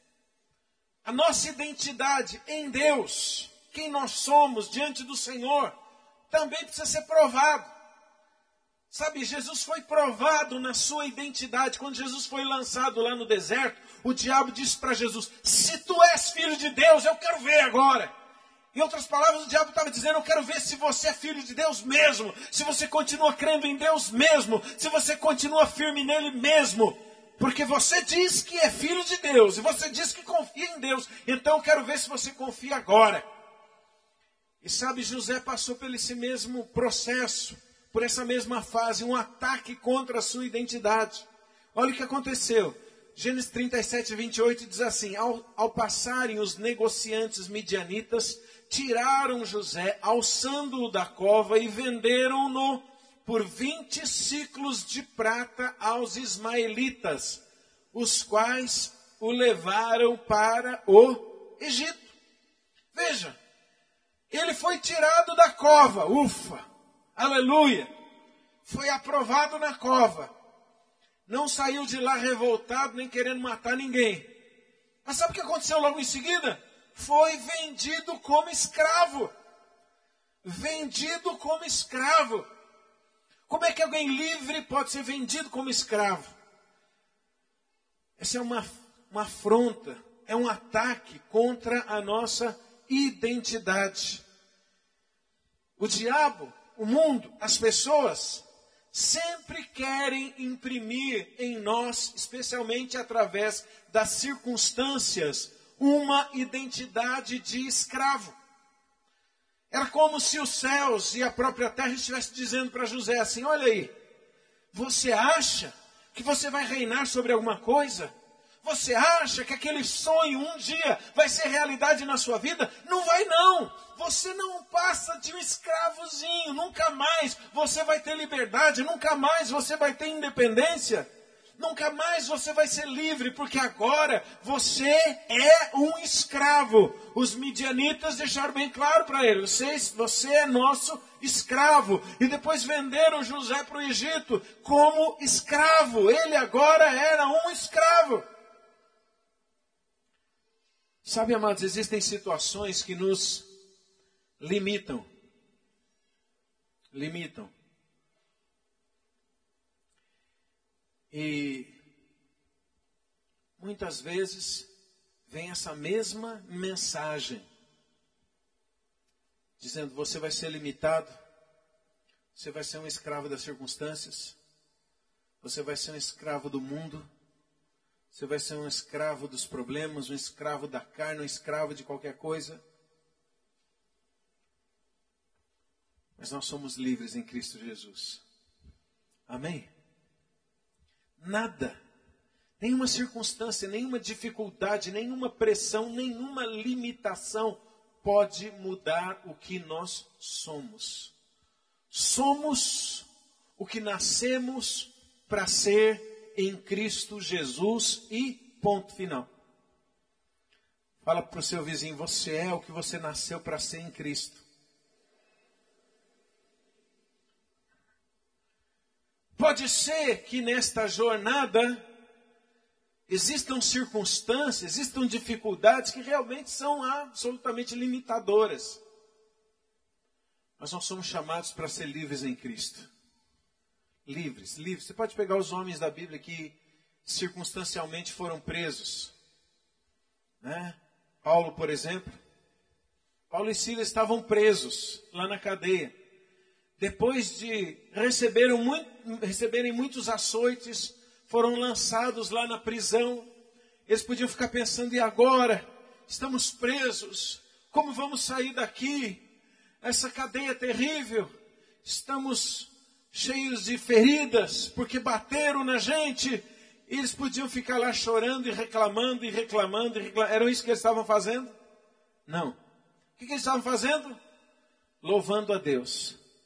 a nossa identidade em Deus, quem nós somos diante do Senhor, também precisa ser provado. Sabe, Jesus foi provado na sua identidade. Quando Jesus foi lançado lá no deserto, o diabo disse para Jesus: se tu és filho de Deus, eu quero ver agora. Em outras palavras, o diabo estava dizendo: eu quero ver se você é filho de Deus mesmo, se você continua crendo em Deus mesmo, se você continua firme nele mesmo. Porque você diz que é filho de Deus, e você diz que confia em Deus, então eu quero ver se você confia agora. E sabe, José passou por esse mesmo processo, por essa mesma fase, um ataque contra a sua identidade. Olha o que aconteceu. Gênesis trinta e sete, vinte e oito diz assim: ao, ao passarem os negociantes midianitas, tiraram José, alçando-o da cova, e venderam-no por vinte ciclos de prata aos ismaelitas, os quais o levaram para o Egito. Veja, ele foi tirado da cova, ufa, aleluia, foi aprovado na cova. Não saiu de lá revoltado, nem querendo matar ninguém. Mas sabe o que aconteceu logo em seguida? Foi vendido como escravo. Vendido como escravo. Como é que alguém livre pode ser vendido como escravo? Essa é uma, uma afronta, é um ataque contra a nossa identidade. O diabo, o mundo, as pessoas sempre querem imprimir em nós, especialmente através das circunstâncias, uma identidade de escravo. Era como se os céus e a própria terra estivessem dizendo para José assim: olha aí, você acha que você vai reinar sobre alguma coisa? Você acha que aquele sonho um dia vai ser realidade na sua vida? Não vai não. Você não passa de um escravozinho. Nunca mais você vai ter liberdade. Nunca mais você vai ter independência. Nunca mais você vai ser livre, porque agora você é um escravo. Os midianitas deixaram bem claro para ele: você, você é nosso escravo. E depois venderam José para o Egito como escravo. Ele agora era um escravo. Sabe, amados, existem situações que nos limitam. Limitam. E muitas vezes vem essa mesma mensagem, dizendo: você vai ser limitado, você vai ser um escravo das circunstâncias, você vai ser um escravo do mundo, você vai ser um escravo dos problemas, um escravo da carne, um escravo de qualquer coisa. Mas nós somos livres em Cristo Jesus. Amém? Nada, nenhuma circunstância, nenhuma dificuldade, nenhuma pressão, nenhuma limitação pode mudar o que nós somos. Somos o que nascemos para ser em Cristo Jesus e ponto final. Fala para o seu vizinho: você é o que você nasceu para ser em Cristo. Pode ser que nesta jornada existam circunstâncias, existam dificuldades que realmente são absolutamente limitadoras. Mas nós somos chamados para ser livres em Cristo. Livres, livres. Você pode pegar os homens da Bíblia que circunstancialmente foram presos. Né? Paulo, por exemplo. Paulo e Silas estavam presos lá na cadeia. Depois de receberem, muito, receberem muitos açoites, foram lançados lá na prisão. Eles podiam ficar pensando: e agora? Estamos presos. Como vamos sair daqui? Essa cadeia é terrível. Estamos cheios de feridas, porque bateram na gente. E eles podiam ficar lá chorando e reclamando e reclamando. E reclamando. Era isso que eles estavam fazendo? Não. O que, que eles estavam fazendo? Louvando a Deus.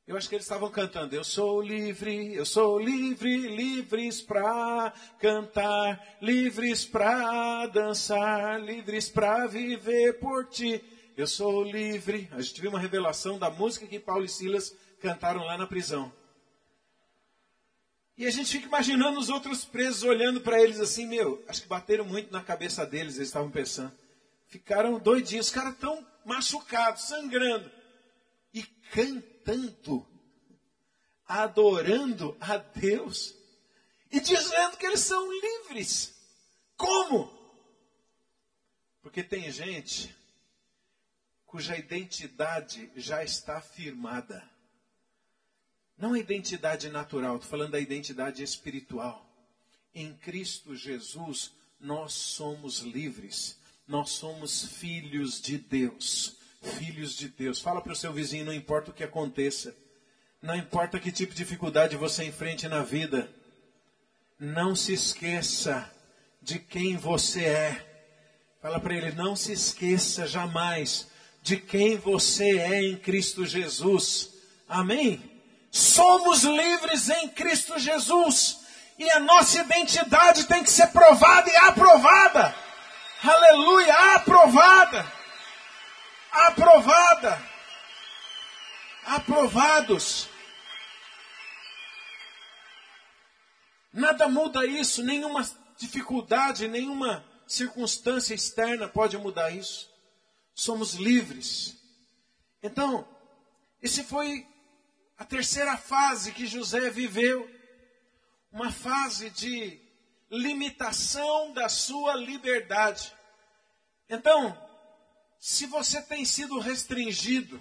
Eu acho que eles estavam cantando, eu sou livre, eu sou livre, livres para cantar, livres para dançar, livres para viver por ti. Eu sou livre. A gente viu uma revelação da música que Paulo e Silas cantaram lá na prisão. E a gente fica imaginando os outros presos olhando para eles assim, meu, acho que bateram muito na cabeça deles, eles estavam pensando. Ficaram doidinhos, os caras tão machucados, sangrando. E cantando, adorando a Deus e dizendo que eles são livres. Como? Porque tem gente cuja identidade já está firmada. Não a identidade natural, estou falando da identidade espiritual. Em Cristo Jesus, nós somos livres. Nós somos filhos de Deus. Filhos de Deus. Fala para o seu vizinho, não importa o que aconteça. Não importa que tipo de dificuldade você enfrente na vida. Não se esqueça de quem você é. Fala para ele, não se esqueça jamais de quem você é em Cristo Jesus. Amém? Somos livres em Cristo Jesus. E a nossa identidade tem que ser provada e aprovada. Aleluia, aprovada. Aprovada. Aprovados. Nada muda isso, nenhuma dificuldade, nenhuma circunstância externa pode mudar isso. Somos livres. Então, esse foi a terceira fase que José viveu. Uma fase de limitação da sua liberdade. Então, se você tem sido restringido,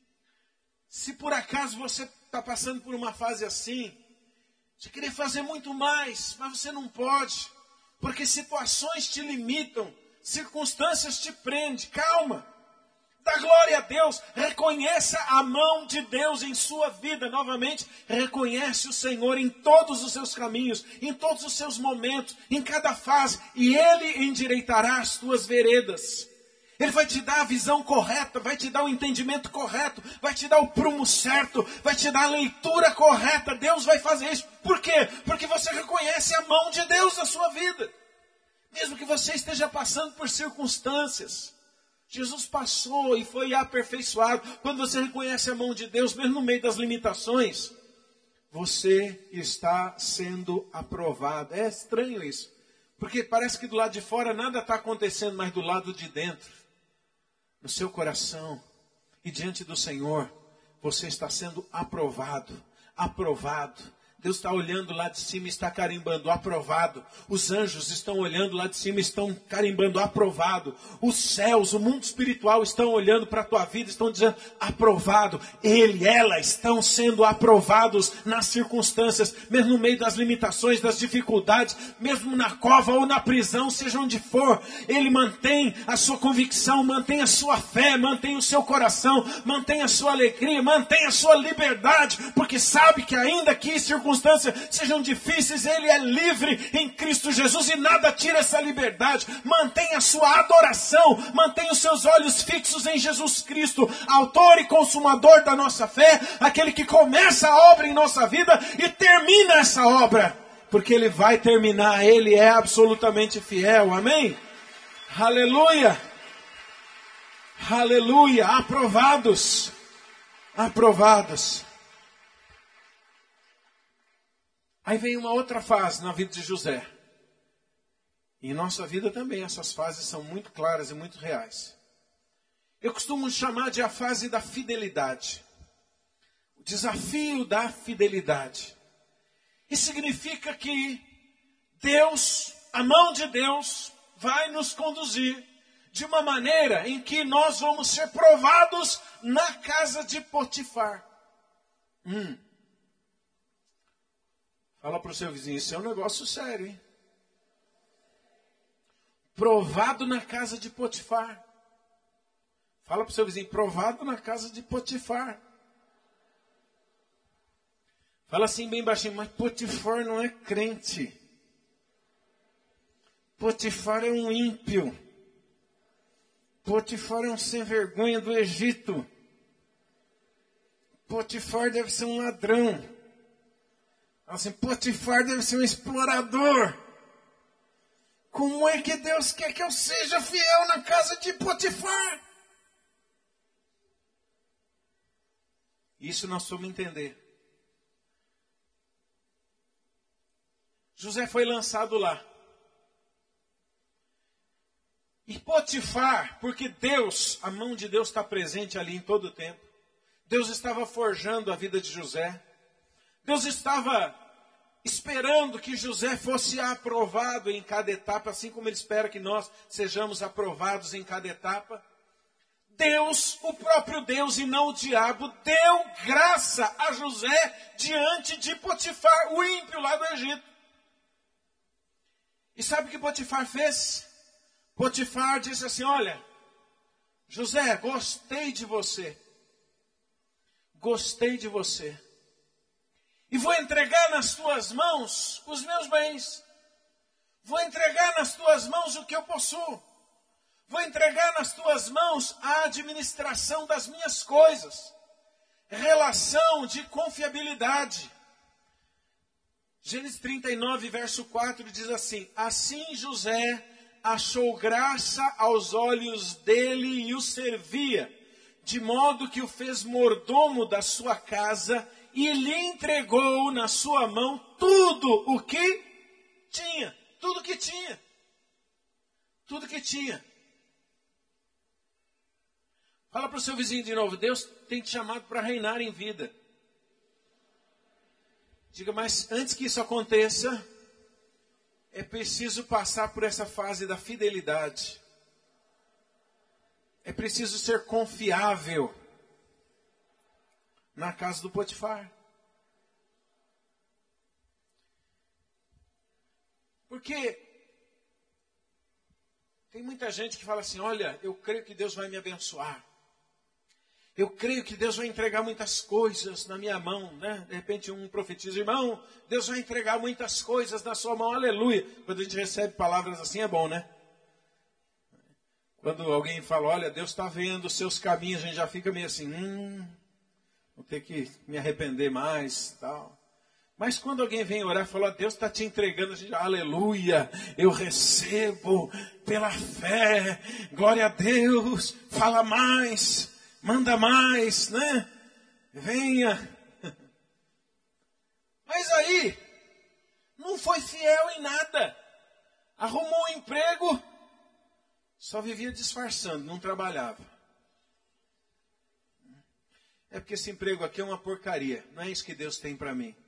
se por acaso você está passando por uma fase assim, você queria fazer muito mais, mas você não pode, porque situações te limitam, circunstâncias te prendem. Calma, dá glória a Deus, reconheça a mão de Deus em sua vida. Novamente, reconhece o Senhor em todos os seus caminhos, em todos os seus momentos, em cada fase, e Ele endireitará as tuas veredas. Ele vai te dar a visão correta, vai te dar o entendimento correto, vai te dar o prumo certo, vai te dar a leitura correta. Deus vai fazer isso. Por quê? Porque você reconhece a mão de Deus na sua vida. Mesmo que você esteja passando por circunstâncias. Jesus passou e foi aperfeiçoado. Quando você reconhece a mão de Deus, mesmo no meio das limitações, você está sendo aprovado. É estranho isso. Porque parece que do lado de fora nada está acontecendo, mas do lado de dentro, no seu coração e diante do Senhor, você está sendo aprovado, aprovado. Deus está olhando lá de cima e está carimbando, aprovado. Os anjos estão olhando lá de cima e estão carimbando, aprovado. Os céus, o mundo espiritual estão olhando para a tua vida, estão dizendo, aprovado. Ele, ela estão sendo aprovados nas circunstâncias, mesmo no meio das limitações, das dificuldades, mesmo na cova ou na prisão, seja onde for. Ele mantém a sua convicção, mantém a sua fé, mantém o seu coração, mantém a sua alegria, mantém a sua liberdade, porque sabe que ainda que circunstâncias sejam difíceis, ele é livre em Cristo Jesus e nada tira essa liberdade. Mantenha a sua adoração, mantenha os seus olhos fixos em Jesus Cristo, autor e consumador da nossa fé, aquele que começa a obra em nossa vida e termina essa obra, porque ele vai terminar, ele é absolutamente fiel, amém? Aleluia, aleluia, aprovados, aprovados. Aí vem uma outra fase na vida de José. E em nossa vida também essas fases são muito claras e muito reais. Eu costumo chamar de a fase da fidelidade. O desafio da fidelidade. Isso significa que Deus, a mão de Deus, vai nos conduzir de uma maneira em que nós vamos ser provados na casa de Potifar. Hum. Fala para o seu vizinho, isso é um negócio sério, hein? Provado na casa de Potifar. Fala para o seu vizinho, provado na casa de Potifar. Fala assim bem baixinho, mas Potifar não é crente. Potifar é um ímpio. Potifar é um sem vergonha do Egito. Potifar deve ser um ladrão. Assim, Potifar deve ser um explorador. Como é que Deus quer que eu seja fiel na casa de Potifar? Isso nós vamos entender. José foi lançado lá. E Potifar, porque Deus, a mão de Deus está presente ali em todo o tempo. Deus estava forjando a vida de José. Deus estava esperando que José fosse aprovado em cada etapa, assim como Ele espera que nós sejamos aprovados em cada etapa. Deus, o próprio Deus e não o diabo, deu graça a José diante de Potifar, o ímpio lá do Egito. E sabe o que Potifar fez? Potifar disse assim, olha, José, gostei de você. Gostei de você. E vou entregar nas tuas mãos os meus bens. Vou entregar nas tuas mãos o que eu possuo. Vou entregar nas tuas mãos a administração das minhas coisas. Relação de confiabilidade. Gênesis trinta e nove, verso quatro diz assim, assim José achou graça aos olhos dele e o servia, de modo que o fez mordomo da sua casa e lhe entregou na sua mão tudo o que tinha. Tudo que tinha. Tudo que tinha. Fala para o seu vizinho de novo, Deus tem te chamado para reinar em vida. Diga, mas antes que isso aconteça, é preciso passar por essa fase da fidelidade. É preciso ser confiável na casa do Potifar. Porque tem muita gente que fala assim, olha, eu creio que Deus vai me abençoar. Eu creio que Deus vai entregar muitas coisas na minha mão, né? De repente um profetiza, irmão, Deus vai entregar muitas coisas na sua mão, aleluia. Quando a gente recebe palavras assim é bom, né? Quando alguém fala, olha, Deus está vendo os seus caminhos, a gente já fica meio assim, hum, vou ter que me arrepender mais, tal. Mas quando alguém vem orar e fala, Deus está te entregando, a gente, aleluia, eu recebo pela fé, glória a Deus, fala mais, manda mais, né? Venha. Mas aí, não foi fiel em nada. Arrumou um emprego, só vivia disfarçando, não trabalhava. É porque esse emprego aqui é uma porcaria, não é isso que Deus tem para mim.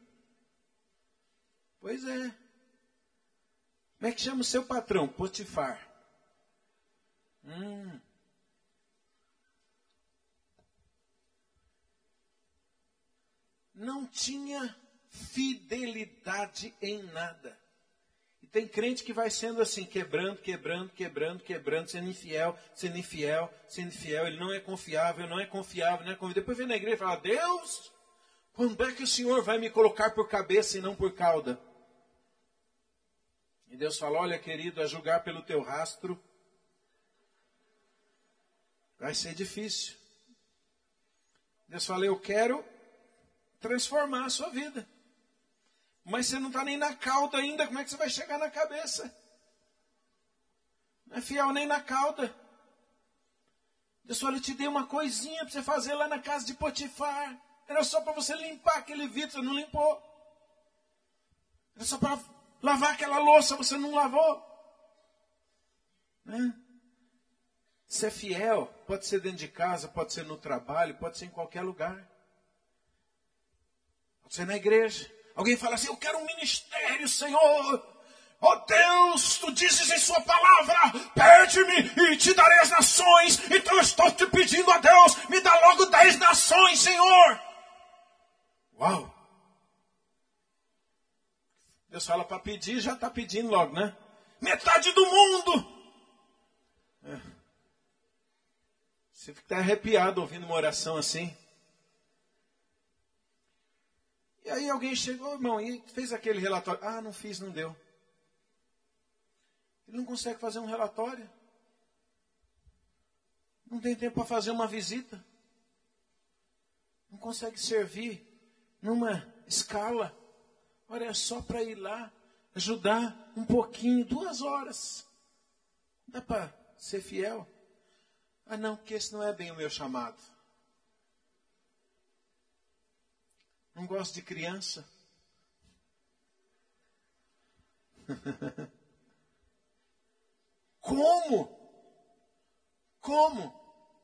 Pois é. Como é que chama o seu patrão? Potifar. Hum. Não tinha fidelidade em nada. E tem crente que vai sendo assim, quebrando, quebrando, quebrando, quebrando, sendo infiel, sendo infiel, sendo infiel. Ele não é confiável, não é confiável, não é confiável. Depois vem na igreja e fala, Deus, quando é que o Senhor vai me colocar por cabeça e não por cauda? E Deus fala, olha querido, a julgar pelo teu rastro, vai ser difícil. Deus fala, eu quero transformar a sua vida. Mas você não está nem na cauda ainda, como é que você vai chegar na cabeça? Não é fiel nem na cauda. Deus fala, eu te dei uma coisinha para você fazer lá na casa de Potifar. Era só para você limpar aquele vidro, você não limpou. Era só para lavar aquela louça, você não lavou. Né? Ser fiel pode ser dentro de casa, pode ser no trabalho, pode ser em qualquer lugar. Pode ser na igreja. Alguém fala assim, eu quero um ministério, Senhor. Oh Deus, tu dizes em sua palavra, pede-me e te darei as nações. Então eu estou te pedindo a Deus, me dá logo dez nações, Senhor. Uau. Deus fala para pedir, já está pedindo logo, né? Metade do mundo. É. Você fica arrepiado ouvindo uma oração assim. E aí alguém chegou, irmão, e fez aquele relatório. Ah, não fiz, não deu. Ele não consegue fazer um relatório. Não tem tempo para fazer uma visita. não consegue servir numa escala. Ora, é só para ir lá, ajudar um pouquinho, duas horas. Dá para ser fiel? Ah, não, porque esse não é bem o meu chamado. Não gosto de criança. Como? Como?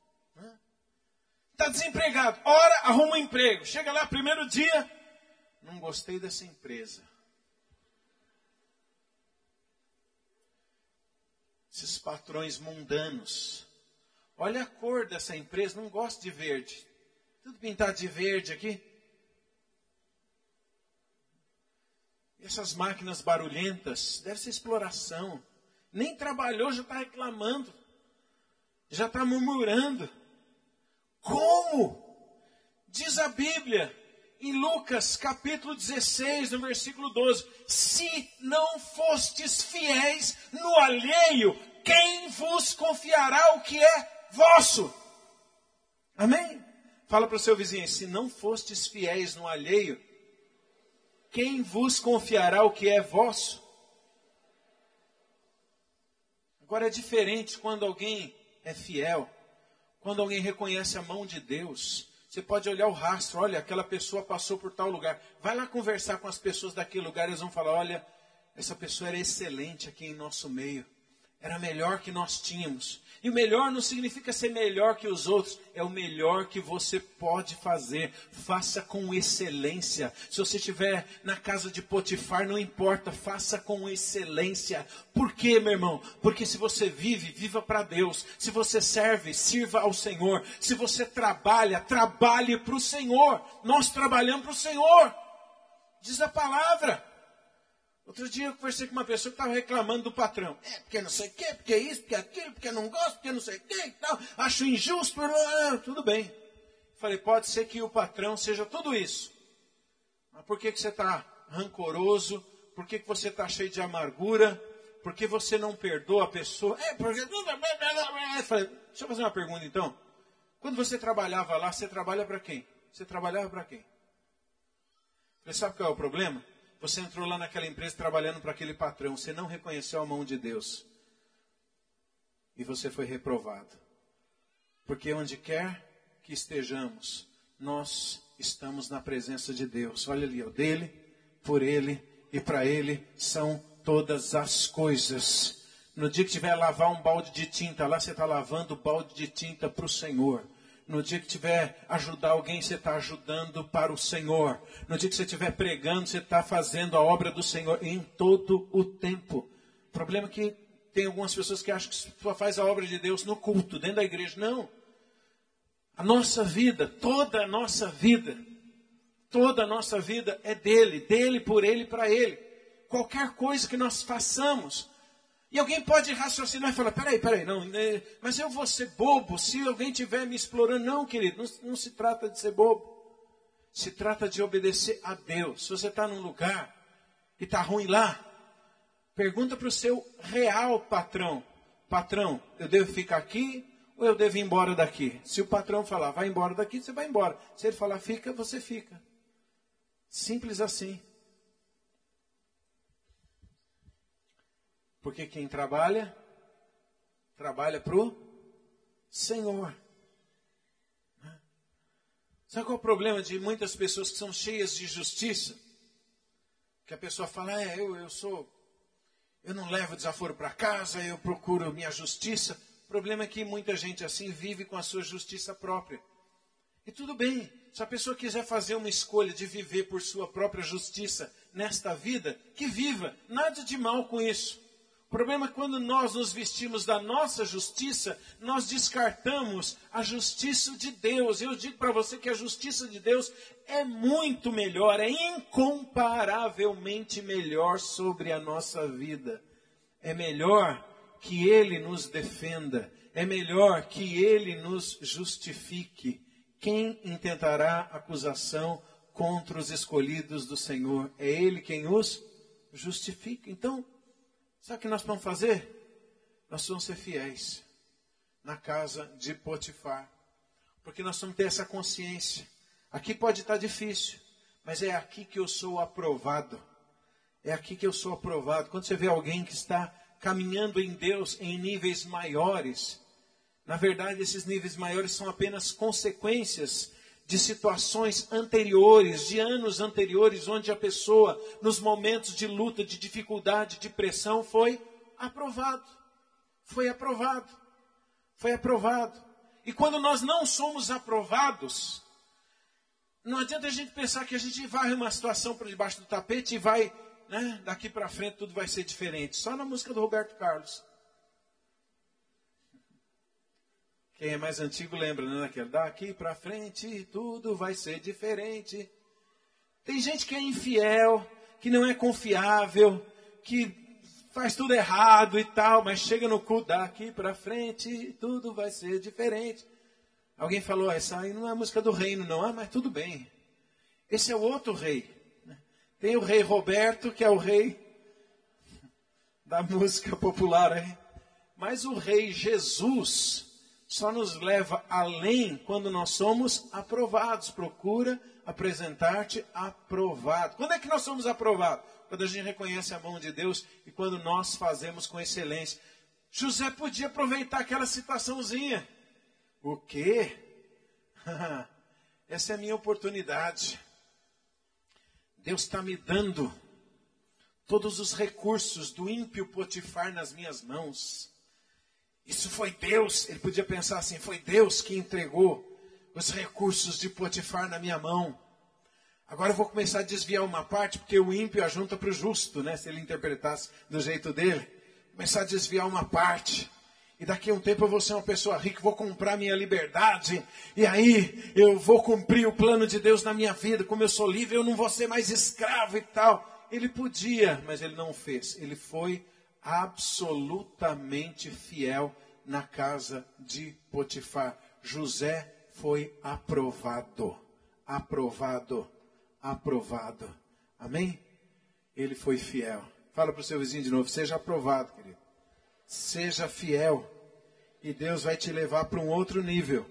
Está desempregado. Ora, arruma um emprego. Chega lá, primeiro dia. Não gostei dessa empresa. Esses patrões mundanos. Olha a cor dessa empresa. Não gosto de verde. Tudo pintado de verde aqui. E essas máquinas barulhentas. Deve ser exploração. Nem trabalhou, já está reclamando. Já está murmurando. Como? Diz a Bíblia, em Lucas capítulo dezesseis, no versículo doze. Se não fostes fiéis no alheio, quem vos confiará o que é vosso? Amém? Fala para o seu vizinho, se não fostes fiéis no alheio, quem vos confiará o que é vosso? Agora é diferente quando alguém é fiel. Quando alguém reconhece a mão de Deus, você pode olhar o rastro, olha, aquela pessoa passou por tal lugar. Vai lá conversar com as pessoas daquele lugar, eles vão falar, olha, essa pessoa era excelente aqui em nosso meio. Era melhor que nós tínhamos. E o melhor não significa ser melhor que os outros. É o melhor que você pode fazer. Faça com excelência. Se você estiver na casa de Potifar, não importa. Faça com excelência. Por quê, meu irmão? Porque se você vive, viva para Deus. Se você serve, sirva ao Senhor. Se você trabalha, trabalhe para o Senhor. Nós trabalhamos para o Senhor. Diz a palavra. Outro dia eu conversei com uma pessoa que estava reclamando do patrão. É, porque não sei o quê, porque isso, porque aquilo, porque não gosto, porque não sei o quê e tal. Acho injusto, ah, tudo bem. Falei, pode ser que o patrão seja tudo isso. Mas por que, que você está rancoroso? Por que, que você está cheio de amargura? Por que você não perdoa a pessoa? É, porque... Falei, deixa eu fazer uma pergunta então. Quando você trabalhava lá, você trabalha para quem? Você trabalhava para quem? Falei, sabe qual é o problema? Você entrou lá naquela empresa trabalhando para aquele patrão. Você não reconheceu a mão de Deus. E você foi reprovado. Porque onde quer que estejamos, nós estamos na presença de Deus. Olha ali, ó, dele, por ele e para ele são todas as coisas. No dia que tiver lavar um balde de tinta, lá você está lavando o balde de tinta para o Senhor. No dia que tiver ajudar alguém, você está ajudando para o Senhor. No dia que você estiver pregando, você está fazendo a obra do Senhor em todo o tempo. O problema é que tem algumas pessoas que acham que só faz a obra de Deus no culto, dentro da igreja. Não. A nossa vida, toda a nossa vida, toda a nossa vida é dele. Dele, por ele, para ele. Qualquer coisa que nós façamos. E alguém pode raciocinar e falar, peraí, peraí, não, mas eu vou ser bobo se alguém estiver me explorando. Não, querido, não, não se trata de ser bobo. Se trata de obedecer a Deus. Se você está num lugar e está ruim lá, pergunta para o seu real patrão. Patrão, eu devo ficar aqui ou eu devo ir embora daqui? Se o patrão falar, vai embora daqui, você vai embora. Se ele falar, fica, você fica. Simples assim. Porque quem trabalha, trabalha para o Senhor. Sabe qual é o problema de muitas pessoas que são cheias de justiça? Que a pessoa fala, é, eu, eu sou, eu não levo desaforo para casa, eu procuro minha justiça. O problema é que muita gente assim vive com a sua justiça própria. E tudo bem, se a pessoa quiser fazer uma escolha de viver por sua própria justiça nesta vida, que viva, nada de mal com isso. O problema é que quando nós nos vestimos da nossa justiça, nós descartamos a justiça de Deus. Eu digo para você que a justiça de Deus é muito melhor, é incomparavelmente melhor sobre a nossa vida. É melhor que Ele nos defenda, é melhor que Ele nos justifique. Quem intentará acusação contra os escolhidos do Senhor? É Ele quem os justifica. Então, sabe o que nós vamos fazer? Nós vamos ser fiéis na casa de Potifar. Porque nós vamos ter essa consciência. Aqui pode estar difícil, mas é aqui que eu sou aprovado. É aqui que eu sou aprovado. Quando você vê alguém que está caminhando em Deus em níveis maiores, na verdade esses níveis maiores são apenas consequências de situações anteriores, de anos anteriores, onde a pessoa, nos momentos de luta, de dificuldade, de pressão, foi aprovado. Foi aprovado. Foi aprovado. E quando nós não somos aprovados, não adianta a gente pensar que a gente vai uma situação para debaixo do tapete e vai, né, daqui para frente tudo vai ser diferente. Só na música do Roberto Carlos. Quem é mais antigo lembra, né, daquela, daqui para frente tudo vai ser diferente. Tem gente que é infiel, que não é confiável, que faz tudo errado e tal, mas chega no culto, daqui para frente tudo vai ser diferente. Alguém falou, essa aí não é a música do reino não, ah, mas tudo bem. Esse é o outro rei. Tem o rei Roberto, que é o rei da música popular aí. Mas o rei Jesus só nos leva além quando nós somos aprovados. Procura apresentar-te aprovado. Quando é que nós somos aprovados? Quando a gente reconhece a mão de Deus e quando nós fazemos com excelência. José podia aproveitar aquela situaçãozinha. O quê? Essa é a minha oportunidade. Deus está me dando todos os recursos do ímpio Potifar nas minhas mãos. Isso foi Deus. Ele podia pensar assim, foi Deus que entregou os recursos de Potifar na minha mão. Agora eu vou começar a desviar uma parte, porque o ímpio ajunta para o justo, né? Se ele interpretasse do jeito dele. Começar a desviar uma parte. E daqui a um tempo eu vou ser uma pessoa rica, vou comprar minha liberdade. E aí eu vou cumprir o plano de Deus na minha vida. Como eu sou livre, eu não vou ser mais escravo e tal. Ele podia, mas ele não fez. Ele foi absolutamente fiel na casa de Potifar. José foi aprovado. Aprovado. Aprovado. Amém? Ele foi fiel. Fala para o seu vizinho de novo. Seja aprovado, querido. Seja fiel. E Deus vai te levar para um outro nível.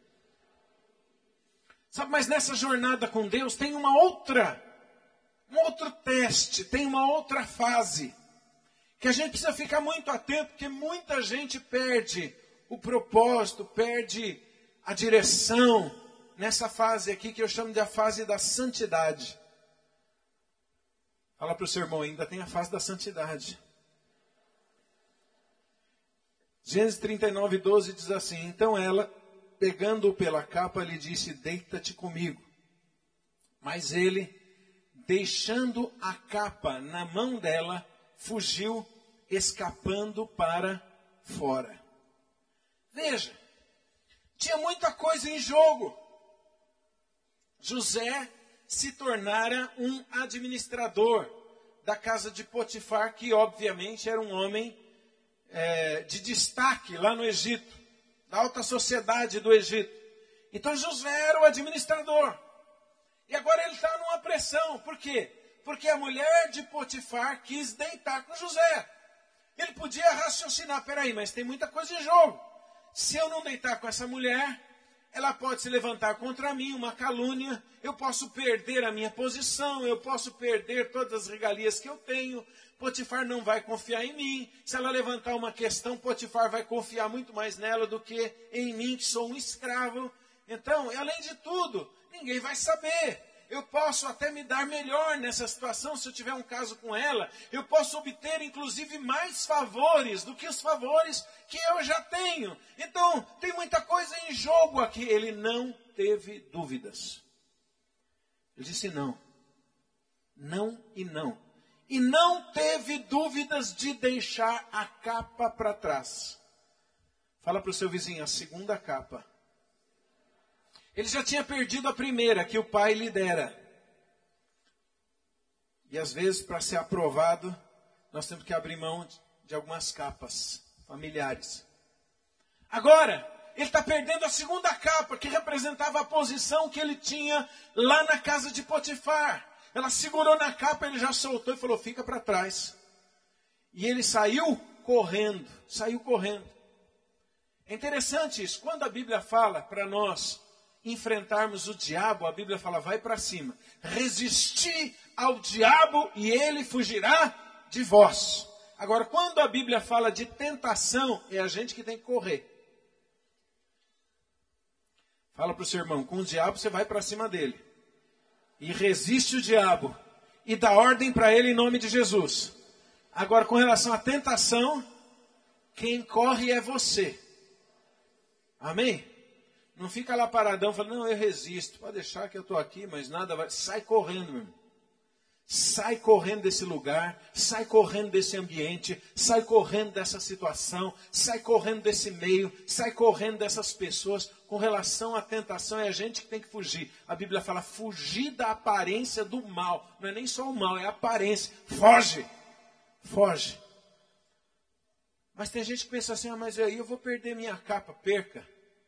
Sabe, mas nessa jornada com Deus tem uma outra, um outro teste, tem uma outra fase. Que a gente precisa ficar muito atento, porque muita gente perde o propósito, perde a direção. Nessa fase aqui que eu chamo de a fase da santidade. Fala para o seu irmão, ainda tem a fase da santidade. Gênesis trinta e nove, doze diz assim, então ela, pegando-o pela capa, lhe disse, deita-te comigo. Mas ele, deixando a capa na mão dela, fugiu, escapando para fora. Veja, tinha muita coisa em jogo. José se tornara um administrador da casa de Potifar, que obviamente era um homem é, de destaque lá no Egito, da alta sociedade do Egito. Então José era o administrador. E agora ele está numa pressão. Por quê? Porque a mulher de Potifar quis deitar com José. Ele podia raciocinar, peraí, mas tem muita coisa em jogo. Se eu não deitar com essa mulher, ela pode se levantar contra mim, uma calúnia, eu posso perder a minha posição, eu posso perder todas as regalias que eu tenho, Potifar não vai confiar em mim, se ela levantar uma questão, Potifar vai confiar muito mais nela do que em mim, que sou um escravo. Então, além de tudo, ninguém vai saber. Eu posso até me dar melhor nessa situação, se eu tiver um caso com ela. Eu posso obter, inclusive, mais favores do que os favores que eu já tenho. Então, tem muita coisa em jogo aqui. Ele não teve dúvidas. Ele disse não. Não e não. E não teve dúvidas de deixar a capa para trás. Fala para o seu vizinho, a segunda capa. Ele já tinha perdido a primeira, que o pai lhe dera. E às vezes, para ser aprovado, nós temos que abrir mão de algumas capas familiares. Agora, ele está perdendo a segunda capa, que representava a posição que ele tinha lá na casa de Potifar. Ela segurou na capa, ele já soltou e falou, fica para trás. E ele saiu correndo, saiu correndo. É interessante isso, quando a Bíblia fala para nós, enfrentarmos o diabo, a Bíblia fala, vai para cima. Resistir ao diabo e ele fugirá de vós. Agora, quando a Bíblia fala de tentação, é a gente que tem que correr. Fala para o seu irmão, com o diabo você vai para cima dele. E resiste o diabo. E dá ordem para ele em nome de Jesus. Agora, com relação à tentação, quem corre é você. Amém? Não fica lá paradão, falando, não, eu resisto. Pode deixar que eu estou aqui, mas nada vai... Sai correndo, meu irmão. Sai correndo desse lugar, sai correndo desse ambiente, sai correndo dessa situação, sai correndo desse meio, sai correndo dessas pessoas. Com relação à tentação, é a gente que tem que fugir. A Bíblia fala, fugir da aparência do mal. Não é nem só o mal, é a aparência. Foge, foge. Mas tem gente que pensa assim, ah, mas aí eu vou perder minha capa. Perca.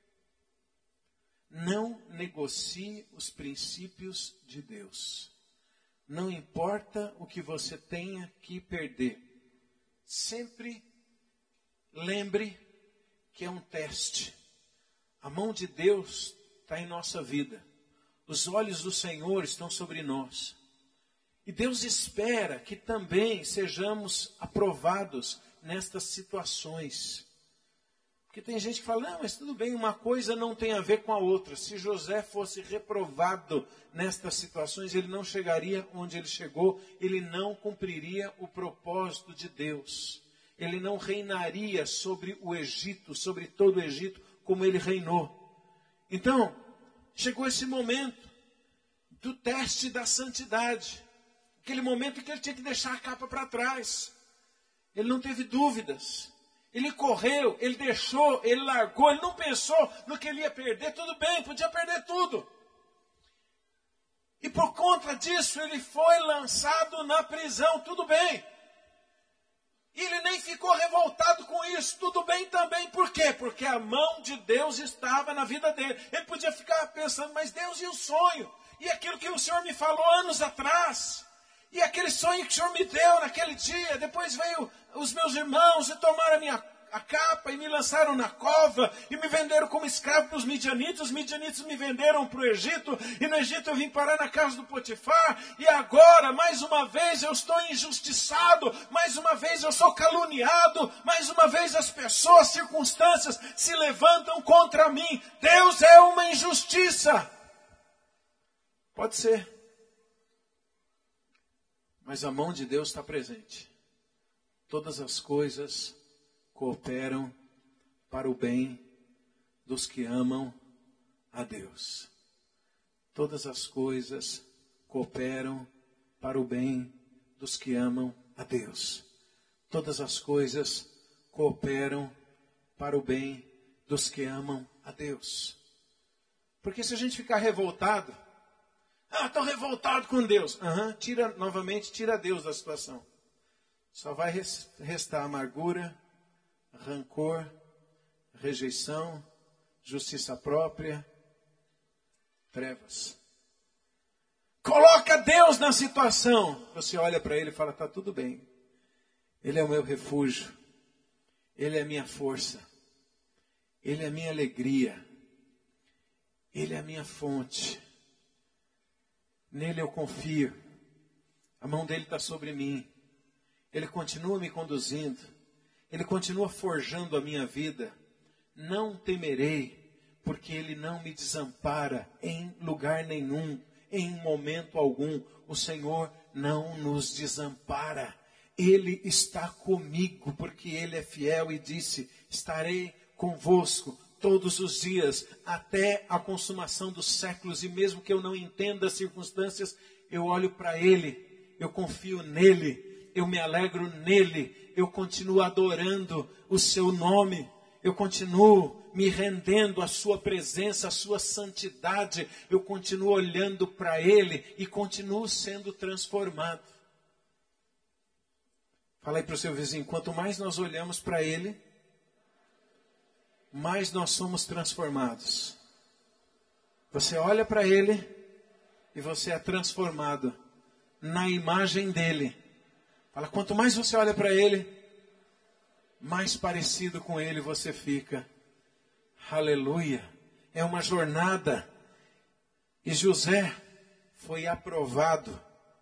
Não negocie os princípios de Deus. Não importa o que você tenha que perder. Sempre lembre que é um teste. A mão de Deus está em nossa vida. Os olhos do Senhor estão sobre nós. E Deus espera que também sejamos aprovados nestas situações. Porque tem gente que fala, não, mas tudo bem, uma coisa não tem a ver com a outra. Se José fosse reprovado nestas situações, ele não chegaria onde ele chegou, ele não cumpriria o propósito de Deus. Ele não reinaria sobre o Egito, sobre todo o Egito, como ele reinou. Então, chegou esse momento do teste da santidade. Aquele momento em que ele tinha que deixar a capa para trás. Ele não teve dúvidas. Ele correu, ele deixou, ele largou, ele não pensou no que ele ia perder. Tudo bem, podia perder tudo. E por conta disso, ele foi lançado na prisão. Tudo bem. E ele nem ficou revoltado com isso. Tudo bem também. Por quê? Porque a mão de Deus estava na vida dele. Ele podia ficar pensando, mas Deus, e o sonho? E aquilo que o Senhor me falou anos atrás? E aquele sonho que o Senhor me deu naquele dia? Depois veio os meus irmãos e tomaram a minha a capa e me lançaram na cova e me venderam como escravo para os midianitas. Os midianitas me venderam para o Egito e no Egito eu vim parar na casa do Potifar. E agora, mais uma vez, eu estou injustiçado. Mais uma vez eu sou caluniado. Mais uma vez as pessoas, circunstâncias se levantam contra mim. Deus é uma injustiça. Pode ser. Mas a mão de Deus está presente. Todas as coisas cooperam para o bem dos que amam a Deus. Todas as coisas cooperam para o bem dos que amam a Deus. Todas as coisas cooperam para o bem dos que amam a Deus. Porque se a gente ficar revoltado, ah, estou revoltado com Deus. Uhum, tira, novamente, tira Deus da situação. Só vai restar amargura, rancor, rejeição, justiça própria, trevas. Coloca Deus na situação. Você olha para ele e fala, está tudo bem. Ele é o meu refúgio. Ele é a minha força. Ele é a minha alegria. Ele é a minha fonte. Nele eu confio. A mão dele está sobre mim. Ele continua me conduzindo. Ele continua forjando a minha vida. Não temerei, porque ele não me desampara em lugar nenhum, em momento algum. O Senhor não nos desampara. Ele está comigo, porque ele é fiel e disse, estarei convosco todos os dias, até a consumação dos séculos. E mesmo que eu não entenda as circunstâncias, eu olho para ele, eu confio nele, eu me alegro nele, eu continuo adorando o seu nome, eu continuo me rendendo à sua presença, à sua santidade, eu continuo olhando para ele e continuo sendo transformado. Fala aí para o seu vizinho, quanto mais nós olhamos para ele, mais nós somos transformados. Você olha para ele e você é transformado na imagem dele. Fala, quanto mais você olha para ele, mais parecido com ele você fica. Aleluia. É uma jornada. E José foi aprovado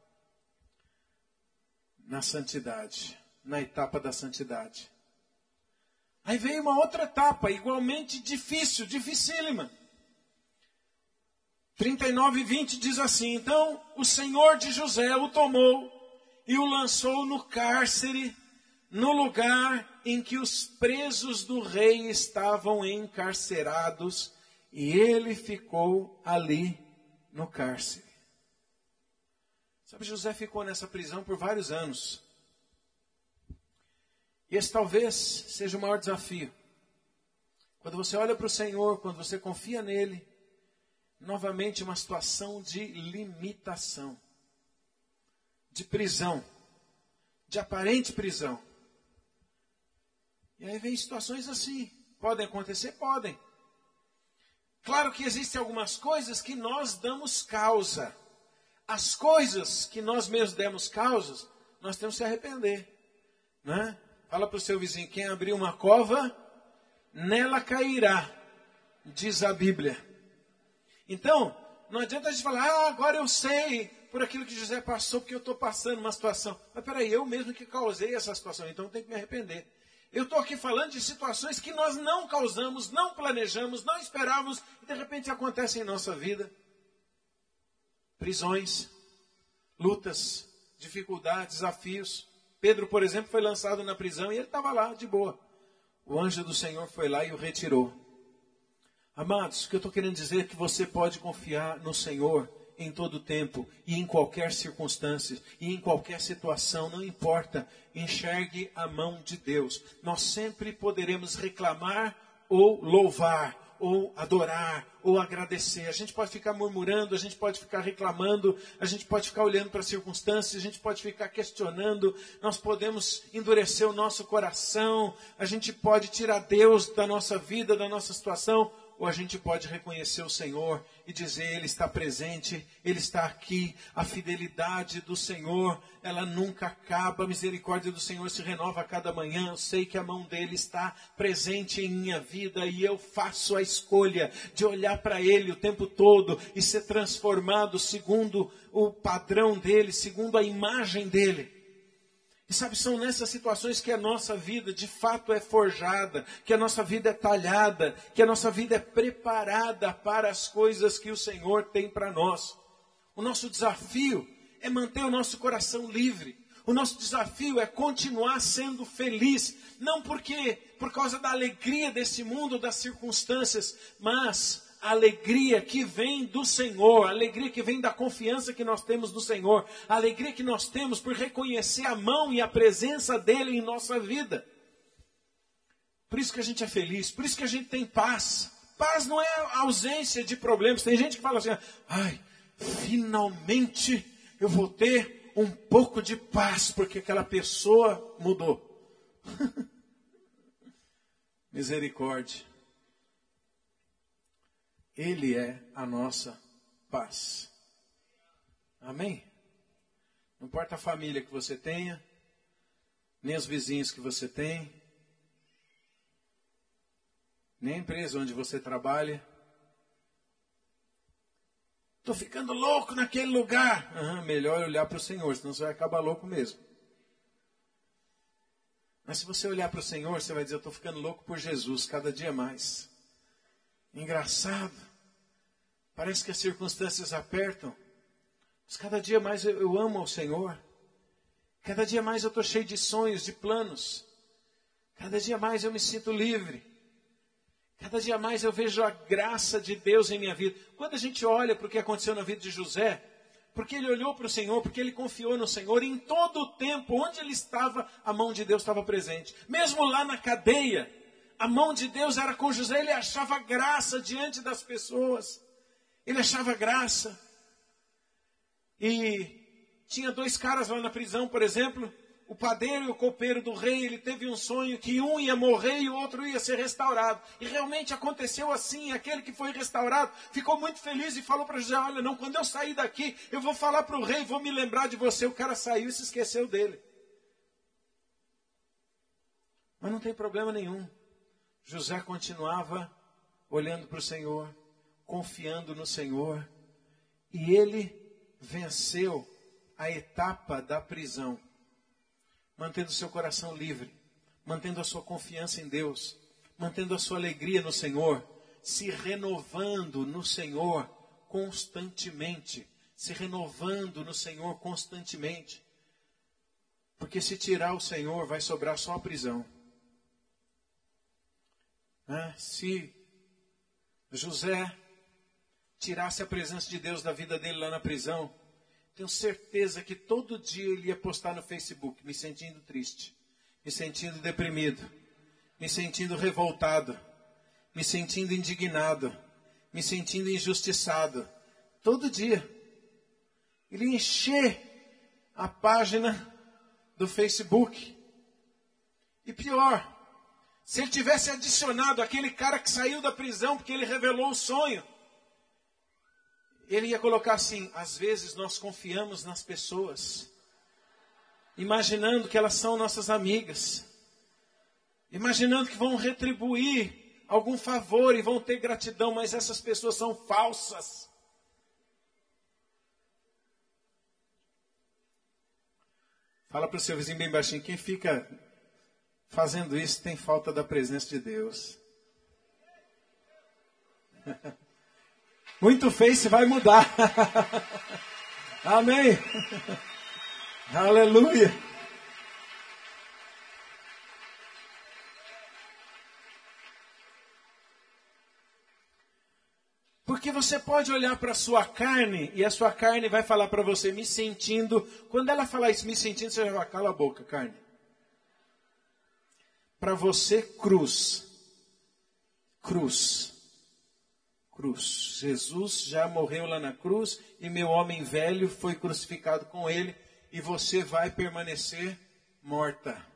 na santidade, na etapa da santidade. Aí veio uma outra etapa, igualmente difícil, dificílima. trinta e nove e vinte diz assim: então o Senhor de José o tomou e o lançou no cárcere, no lugar em que os presos do rei estavam encarcerados, e ele ficou ali no cárcere. Sabe, José ficou nessa prisão por vários anos. E esse talvez seja o maior desafio. Quando você olha para o Senhor, quando você confia nele, novamente uma situação de limitação, de prisão, de aparente prisão. E aí vem situações assim. Podem acontecer? Podem. Claro que existem algumas coisas que nós damos causa. As coisas que nós mesmos demos causas, nós temos que se arrepender. Né? Fala para o seu vizinho: quem abrir uma cova, nela cairá, diz a Bíblia. Então, não adianta a gente falar: ah, agora eu sei por aquilo que José passou, porque eu estou passando uma situação. Mas peraí, eu mesmo que causei essa situação, então eu tenho que me arrepender. Eu estou aqui falando de situações que nós não causamos, não planejamos, não esperávamos, e de repente acontecem em nossa vida. Prisões, lutas, dificuldades, desafios. Pedro, por exemplo, foi lançado na prisão e ele estava lá, de boa. O anjo do Senhor foi lá e o retirou. Amados, o que eu estou querendo dizer é que você pode confiar no Senhor em todo tempo e em qualquer circunstância e em qualquer situação, não importa. Enxergue a mão de Deus. Nós sempre poderemos reclamar ou louvar, ou adorar, ou agradecer. A gente pode ficar murmurando, a gente pode ficar reclamando, a gente pode ficar olhando para as circunstâncias, a gente pode ficar questionando, nós podemos endurecer o nosso coração, a gente pode tirar Deus da nossa vida, da nossa situação, ou a gente pode reconhecer o Senhor e dizer: Ele está presente, Ele está aqui. A fidelidade do Senhor, ela nunca acaba. A misericórdia do Senhor se renova a cada manhã. Eu sei que a mão dEle está presente em minha vida e eu faço a escolha de olhar para Ele o tempo todo e ser transformado segundo o padrão dEle, segundo a imagem dEle. E sabe, são nessas situações que a nossa vida de fato é forjada, que a nossa vida é talhada, que a nossa vida é preparada para as coisas que o Senhor tem para nós. O nosso desafio é manter o nosso coração livre. O nosso desafio é continuar sendo feliz, não porque por causa da alegria desse mundo, das circunstâncias, mas a alegria que vem do Senhor, a alegria que vem da confiança que nós temos no Senhor, a alegria que nós temos por reconhecer a mão e a presença dEle em nossa vida. Por isso que a gente é feliz, por isso que a gente tem paz. Paz não é ausência de problemas. Tem gente que fala assim: ai, finalmente eu vou ter um pouco de paz, porque aquela pessoa mudou. Misericórdia. Ele é a nossa paz. Amém? Não importa a família que você tenha, nem os vizinhos que você tem, nem a empresa onde você trabalha. Estou ficando louco naquele lugar. Uhum, melhor olhar para o Senhor, senão você vai acabar louco mesmo. Mas se você olhar para o Senhor, você vai dizer: eu estou ficando louco por Jesus, cada dia mais. Engraçado. Parece que as circunstâncias apertam. Mas cada dia mais eu, eu amo ao Senhor. Cada dia mais eu estou cheio de sonhos, de planos. Cada dia mais eu me sinto livre. Cada dia mais eu vejo a graça de Deus em minha vida. Quando a gente olha para o que aconteceu na vida de José, porque ele olhou para o Senhor, porque ele confiou no Senhor, e em todo o tempo, onde ele estava, a mão de Deus estava presente. Mesmo lá na cadeia, a mão de Deus era com José, ele achava graça diante das pessoas. Ele achava graça. E tinha dois caras lá na prisão, por exemplo, o padeiro e o copeiro do rei. Ele teve um sonho que um ia morrer e o outro ia ser restaurado. E realmente aconteceu assim. Aquele que foi restaurado ficou muito feliz e falou para José: olha, não, quando eu sair daqui, eu vou falar para o rei, vou me lembrar de você. O cara saiu e se esqueceu dele. Mas não tem problema nenhum. José continuava olhando para o Senhor, confiando no Senhor. E ele venceu a etapa da prisão, mantendo seu coração livre, mantendo a sua confiança em Deus, mantendo a sua alegria no Senhor, se renovando no Senhor constantemente, se renovando no Senhor constantemente. Porque se tirar o Senhor, vai sobrar só a prisão. Ah, se José tirasse a presença de Deus da vida dele lá na prisão, tenho certeza que todo dia ele ia postar no Facebook, me sentindo triste, me sentindo deprimido, me sentindo revoltado, me sentindo indignado, me sentindo injustiçado. Todo dia. Ele ia encher a página do Facebook. E pior, se ele tivesse adicionado aquele cara que saiu da prisão porque ele revelou o sonho, ele ia colocar assim: às vezes nós confiamos nas pessoas, imaginando que elas são nossas amigas, imaginando que vão retribuir algum favor e vão ter gratidão, mas essas pessoas são falsas. Fala para o seu vizinho bem baixinho: quem fica fazendo isso tem falta da presença de Deus. Muito face vai mudar. Amém. Aleluia. Porque você pode olhar para a sua carne e a sua carne vai falar para você, me sentindo. Quando ela falar isso, me sentindo, você vai falar: cala a boca, carne. Para você, cruz. Cruz. Cruz. Jesus já morreu lá na cruz e meu homem velho foi crucificado com ele e você vai permanecer morta.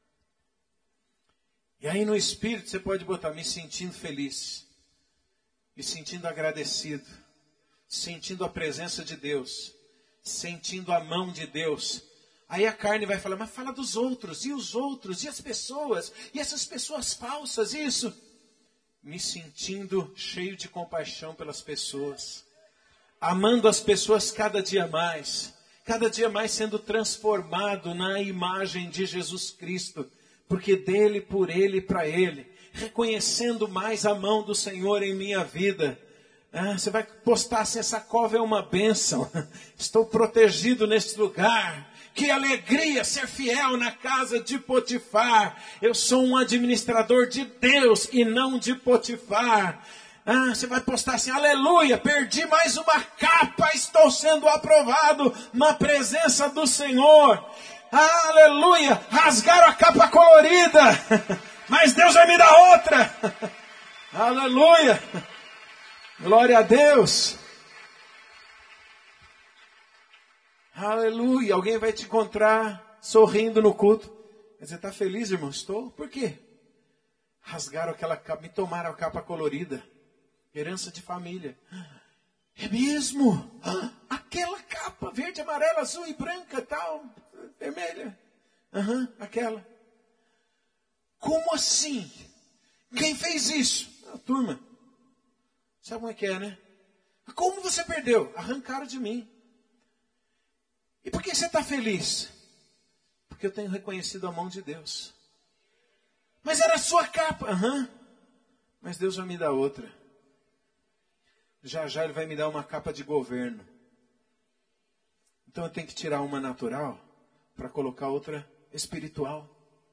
E aí no espírito você pode botar: me sentindo feliz, me sentindo agradecido, sentindo a presença de Deus, sentindo a mão de Deus. Aí a carne vai falar: mas fala dos outros, e os outros, e as pessoas, e essas pessoas falsas, isso. Me sentindo cheio de compaixão pelas pessoas, amando as pessoas cada dia mais, cada dia mais sendo transformado na imagem de Jesus Cristo, porque dele, por ele e para ele, reconhecendo mais a mão do Senhor em minha vida. Ah, você vai postar assim: essa cova é uma bênção, estou protegido neste lugar. Que alegria ser fiel na casa de Potifar. Eu sou um administrador de Deus e não de Potifar. Ah, você vai postar assim: aleluia, perdi mais uma capa, estou sendo aprovado na presença do Senhor. Ah, aleluia, rasgaram a capa colorida, mas Deus vai me dar outra. Aleluia, glória a Deus. Aleluia. Alguém vai te encontrar sorrindo no culto. Você está feliz, irmão? Estou. Por quê? Rasgaram aquela capa, me tomaram a capa colorida. Herança de família. É mesmo? Aquela capa verde, amarela, azul e branca, tal, vermelha. Aham, uhum, aquela. Como assim? Quem fez isso? A turma. Sabe como é que é, né? Como você perdeu? Arrancaram de mim. E por que você está feliz? Porque eu tenho reconhecido a mão de Deus. Mas era a sua capa. Uhum. Mas Deus vai me dar outra. Já já Ele vai me dar uma capa de governo. Então eu tenho que tirar uma natural para colocar outra espiritual.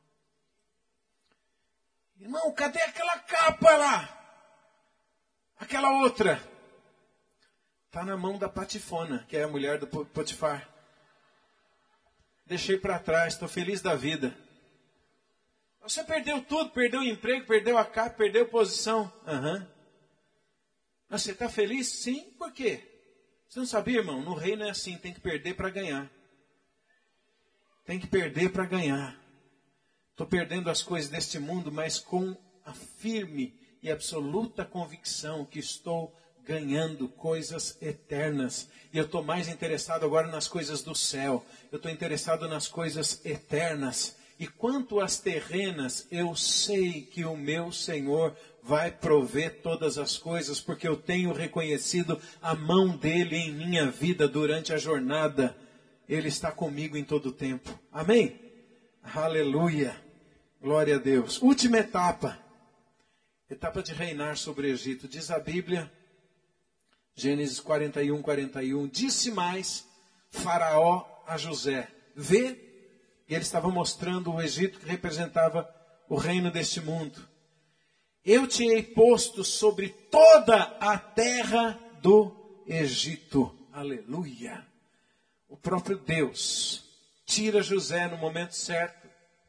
Irmão, cadê aquela capa lá? Aquela outra. Está na mão da Patifona, que é a mulher do Potifar. Deixei para trás, estou feliz da vida. Você perdeu tudo, perdeu o emprego, perdeu a capa, perdeu a posição. Uhum. Mas você está feliz? Sim, por quê? Você não sabia, irmão? No reino é assim, tem que perder para ganhar. Tem que perder para ganhar. Estou perdendo as coisas deste mundo, mas com a firme e absoluta convicção que estou ganhando coisas eternas. E eu estou mais interessado agora nas coisas do céu. Eu estou interessado nas coisas eternas. e quanto às terrenas, eu sei que o meu Senhor vai prover todas as coisas, porque eu tenho reconhecido a mão dele em minha vida durante a jornada. Ele está comigo em todo o tempo. Amém? Aleluia. Glória a Deus. Última etapa. Etapa de reinar sobre o Egito. Diz a Bíblia, Gênesis quarenta e um, quarenta e um. Disse mais Faraó a José. Vê, e ele estava mostrando o Egito que representava o reino deste mundo. Eu te hei posto sobre toda a terra do Egito. Aleluia. O próprio Deus tira José no momento certo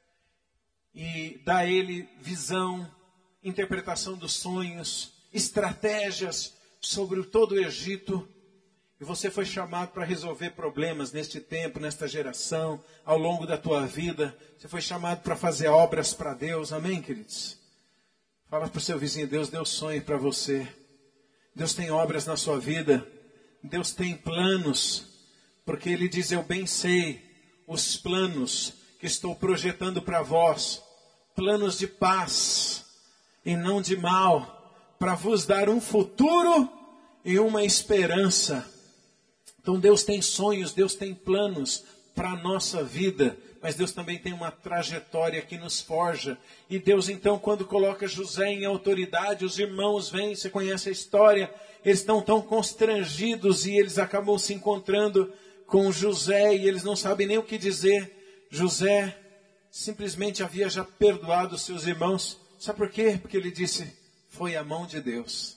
e dá a ele visão, interpretação dos sonhos, estratégias sobre todo o Egito. E você foi chamado para resolver problemas neste tempo, nesta geração, ao longo da tua vida. Você foi chamado para fazer obras para Deus. Amém, queridos? Fala para o seu vizinho, Deus deu sonho para você. Deus tem obras na sua vida. Deus tem planos. Porque Ele diz, eu bem sei os planos que estou projetando para vós. Planos de paz e não de mal. Para vos dar um futuro e uma esperança. Então Deus tem sonhos, Deus tem planos para a nossa vida, mas Deus também tem uma trajetória que nos forja. E Deus então, quando coloca José em autoridade, os irmãos vêm, você conhece a história, eles estão tão constrangidos e eles acabam se encontrando com José e eles não sabem nem o que dizer. José simplesmente havia já perdoado os seus irmãos. Sabe por quê? Porque ele disse, foi a mão de Deus.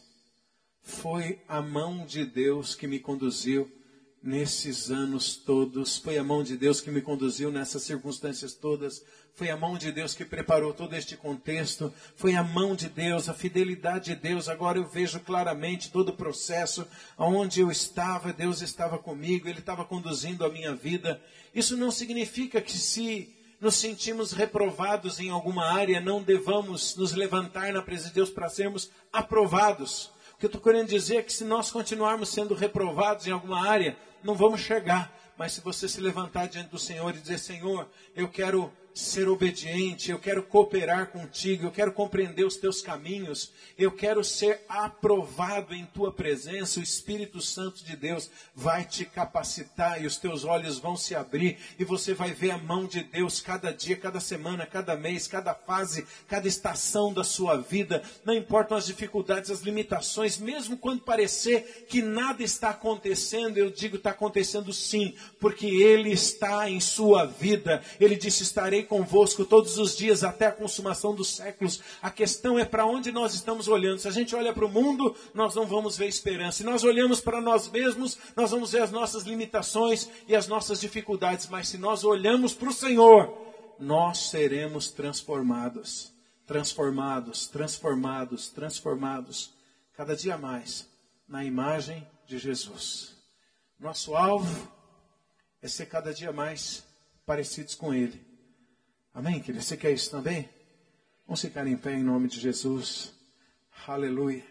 Foi a mão de Deus que me conduziu nesses anos todos. Foi a mão de Deus que me conduziu nessas circunstâncias todas. Foi a mão de Deus que preparou todo este contexto. Foi a mão de Deus, a fidelidade de Deus. Agora eu vejo claramente todo o processo. Onde eu estava, Deus estava comigo. Ele estava conduzindo a minha vida. Isso não significa que se nos sentimos reprovados em alguma área, não devamos nos levantar na presença de Deus para sermos aprovados. O que eu estou querendo dizer é que se nós continuarmos sendo reprovados em alguma área, não vamos chegar. Mas se você se levantar diante do Senhor e dizer, Senhor, eu quero ser obediente, eu quero cooperar contigo, eu quero compreender os teus caminhos, eu quero ser aprovado em tua presença, o Espírito Santo de Deus vai te capacitar e os teus olhos vão se abrir e você vai ver a mão de Deus cada dia, cada semana, cada mês, cada fase, cada estação da sua vida. Não importam as dificuldades, as limitações, mesmo quando parecer que nada está acontecendo, eu digo, está acontecendo sim, porque Ele está em sua vida. Ele disse, estarei convosco todos os dias até a consumação dos séculos. A questão é para onde nós estamos olhando. Se a gente olha para o mundo, nós não vamos ver esperança. Se nós olhamos para nós mesmos, nós vamos ver as nossas limitações e as nossas dificuldades. Mas se nós olhamos para o Senhor, nós seremos transformados. Transformados, transformados, transformados. Cada dia mais na imagem de Jesus. Nosso alvo é ser cada dia mais parecidos com Ele. Amém, querido? Você quer isso também? Vamos ficar em pé em nome de Jesus. Aleluia.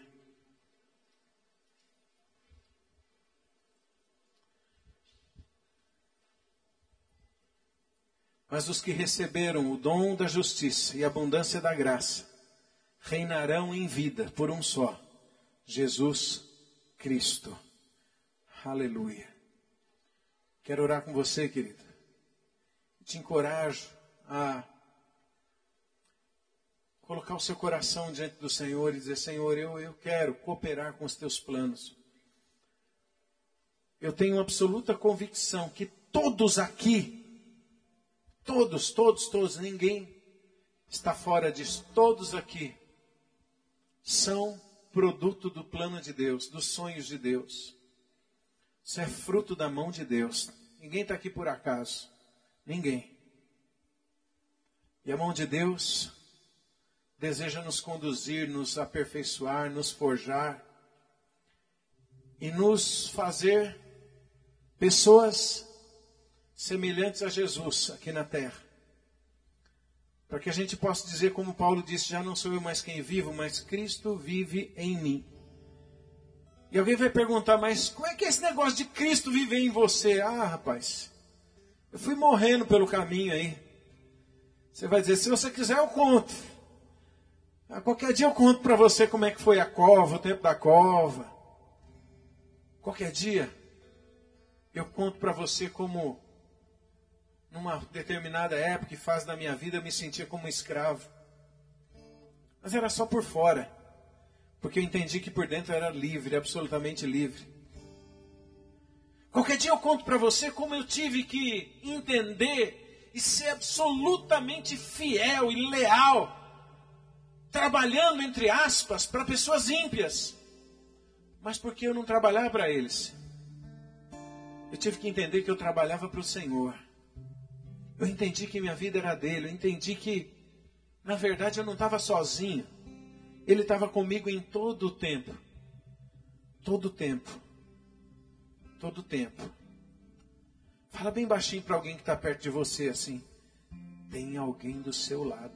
Mas os que receberam o dom da justiça e a abundância da graça, reinarão em vida por um só, Jesus Cristo. Aleluia. Quero orar com você, querido. Te encorajo a colocar o seu coração diante do Senhor e dizer, Senhor, eu, eu quero cooperar com os teus planos. Eu tenho absoluta convicção que todos aqui, todos, todos, todos, ninguém está fora disso. Todos aqui são produto do plano de Deus, dos sonhos de Deus. Isso é fruto da mão de Deus. Ninguém está aqui por acaso. Ninguém. E a mão de Deus deseja nos conduzir, nos aperfeiçoar, nos forjar e nos fazer pessoas semelhantes a Jesus aqui na terra. Para que a gente possa dizer, como Paulo disse, já não sou eu mais quem vivo, mas Cristo vive em mim. E alguém vai perguntar, mas como é que é esse negócio de Cristo viver em você? Ah, rapaz, eu fui morrendo pelo caminho aí. Você vai dizer, se você quiser eu conto. Ah, qualquer dia eu conto para você como é que foi a cova, o tempo da cova. Qualquer dia eu conto para você como, numa determinada época e fase da minha vida, eu me sentia como um escravo. Mas era só por fora. Porque eu entendi que por dentro eu era livre, absolutamente livre. Qualquer dia eu conto para você como eu tive que entender e ser absolutamente fiel e leal, trabalhando, entre aspas, para pessoas ímpias. Mas porque eu não trabalhava para eles. Eu tive que entender que eu trabalhava para o Senhor. Eu entendi que minha vida era dele. Eu entendi que, na verdade, eu não estava sozinho. Ele estava comigo em todo o tempo. Todo o tempo. Todo o tempo. Fala bem baixinho para alguém que está perto de você assim. Tem alguém do seu lado.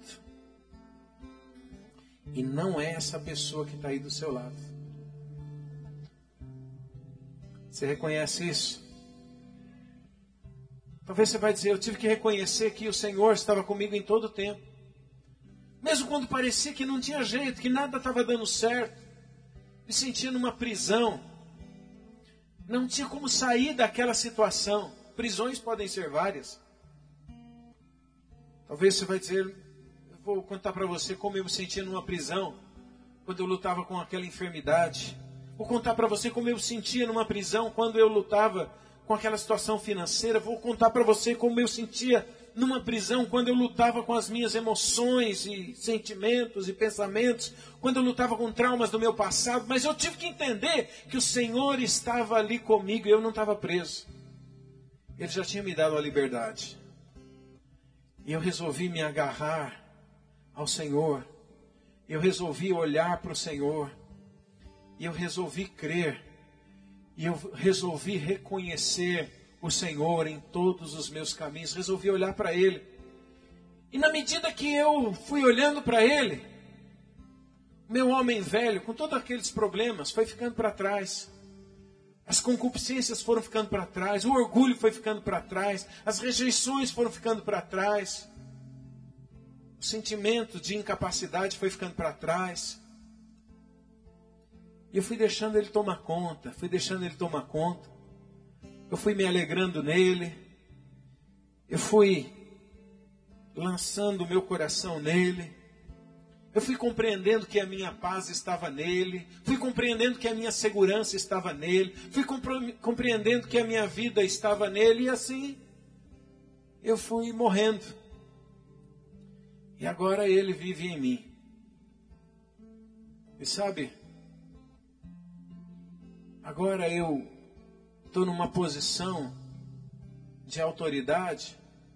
E não é essa pessoa que está aí do seu lado. Você reconhece isso? Talvez você vai dizer, eu tive que reconhecer que o Senhor estava comigo em todo o tempo. Mesmo quando parecia que não tinha jeito, que nada estava dando certo. Me sentia numa prisão. Não tinha como sair daquela situação. Prisões podem ser várias. Talvez você vai dizer, eu vou contar para você como eu me sentia numa prisão, quando eu lutava com aquela enfermidade. Vou contar para você como eu me sentia numa prisão, quando eu lutava com aquela situação financeira. Vou contar para você como eu sentia numa prisão, quando eu lutava com as minhas emoções e sentimentos e pensamentos, quando eu lutava com traumas do meu passado. Mas eu tive que entender que o Senhor estava ali comigo e eu não estava preso. Ele já tinha me dado a liberdade. E eu resolvi me agarrar ao Senhor. Eu resolvi olhar para o Senhor. E eu resolvi crer. E eu resolvi reconhecer o Senhor em todos os meus caminhos. Resolvi olhar para Ele. E na medida que eu fui olhando para Ele, meu homem velho, com todos aqueles problemas, foi ficando para trás. As concupiscências foram ficando para trás. O orgulho foi ficando para trás. As rejeições foram ficando para trás. O sentimento de incapacidade foi ficando para trás. E eu fui deixando Ele tomar conta. Fui deixando Ele tomar conta. Eu fui me alegrando nele. Eu fui lançando o meu coração nele. Eu fui compreendendo que a minha paz estava nele. Fui compreendendo que a minha segurança estava nele. Fui compreendendo que a minha vida estava nele. E assim, eu fui morrendo. E agora ele vive em mim. E sabe, agora eu estou numa posição de autoridade,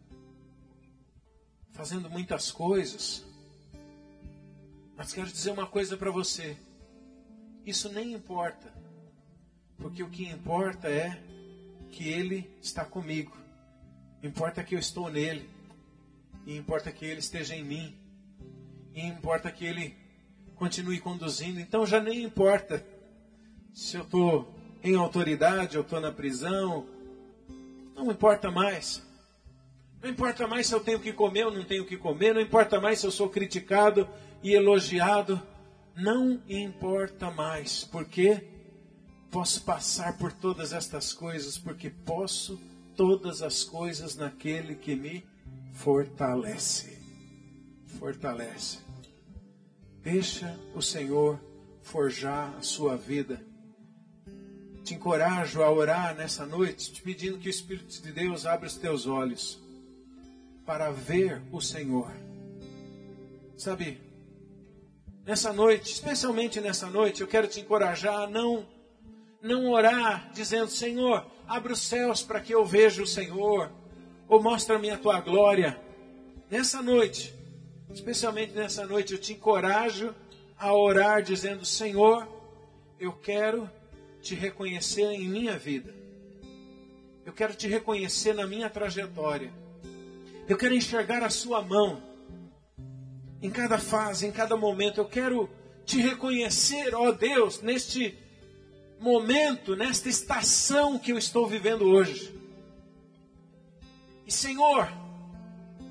fazendo muitas coisas. Mas quero dizer uma coisa para você. Isso nem importa. Porque o que importa é que Ele está comigo. Importa que eu estou nele. E importa que Ele esteja em mim. E importa que Ele continue conduzindo. Então já nem importa se eu estou em autoridade, eu estou na prisão. Não importa mais. Não importa mais se eu tenho que comer ou não tenho que comer. Não importa mais se eu sou criticado e elogiado. Não importa mais. Porque posso passar por todas estas coisas. Porque posso todas as coisas naquele que me fortalece. Fortalece. Deixa o Senhor forjar a sua vida. Te encorajo a orar nessa noite, te pedindo que o Espírito de Deus abra os teus olhos para ver o Senhor. Sabe, nessa noite, especialmente nessa noite, eu quero te encorajar a não, não orar dizendo, Senhor, abre os céus para que eu veja o Senhor, ou mostra-me a tua glória. Nessa noite, especialmente nessa noite, eu te encorajo a orar dizendo, Senhor, eu quero te reconhecer em minha vida. Eu quero te reconhecer na minha trajetória. Eu quero enxergar a sua mão em cada fase, em cada momento. Eu quero te reconhecer, ó Deus, neste momento, nesta estação que eu estou vivendo hoje. E Senhor,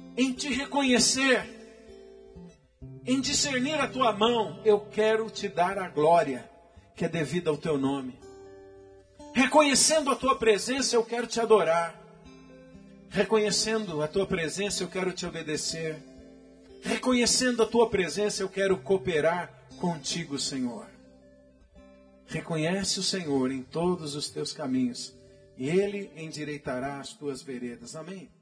em te reconhecer, em discernir a tua mão, eu quero te dar a glória que é devida ao teu nome. Reconhecendo a tua presença, eu quero te adorar. Reconhecendo a tua presença, eu quero te obedecer. Reconhecendo a tua presença, eu quero cooperar contigo, Senhor. Reconhece o Senhor em todos os teus caminhos, e Ele endireitará as tuas veredas. Amém?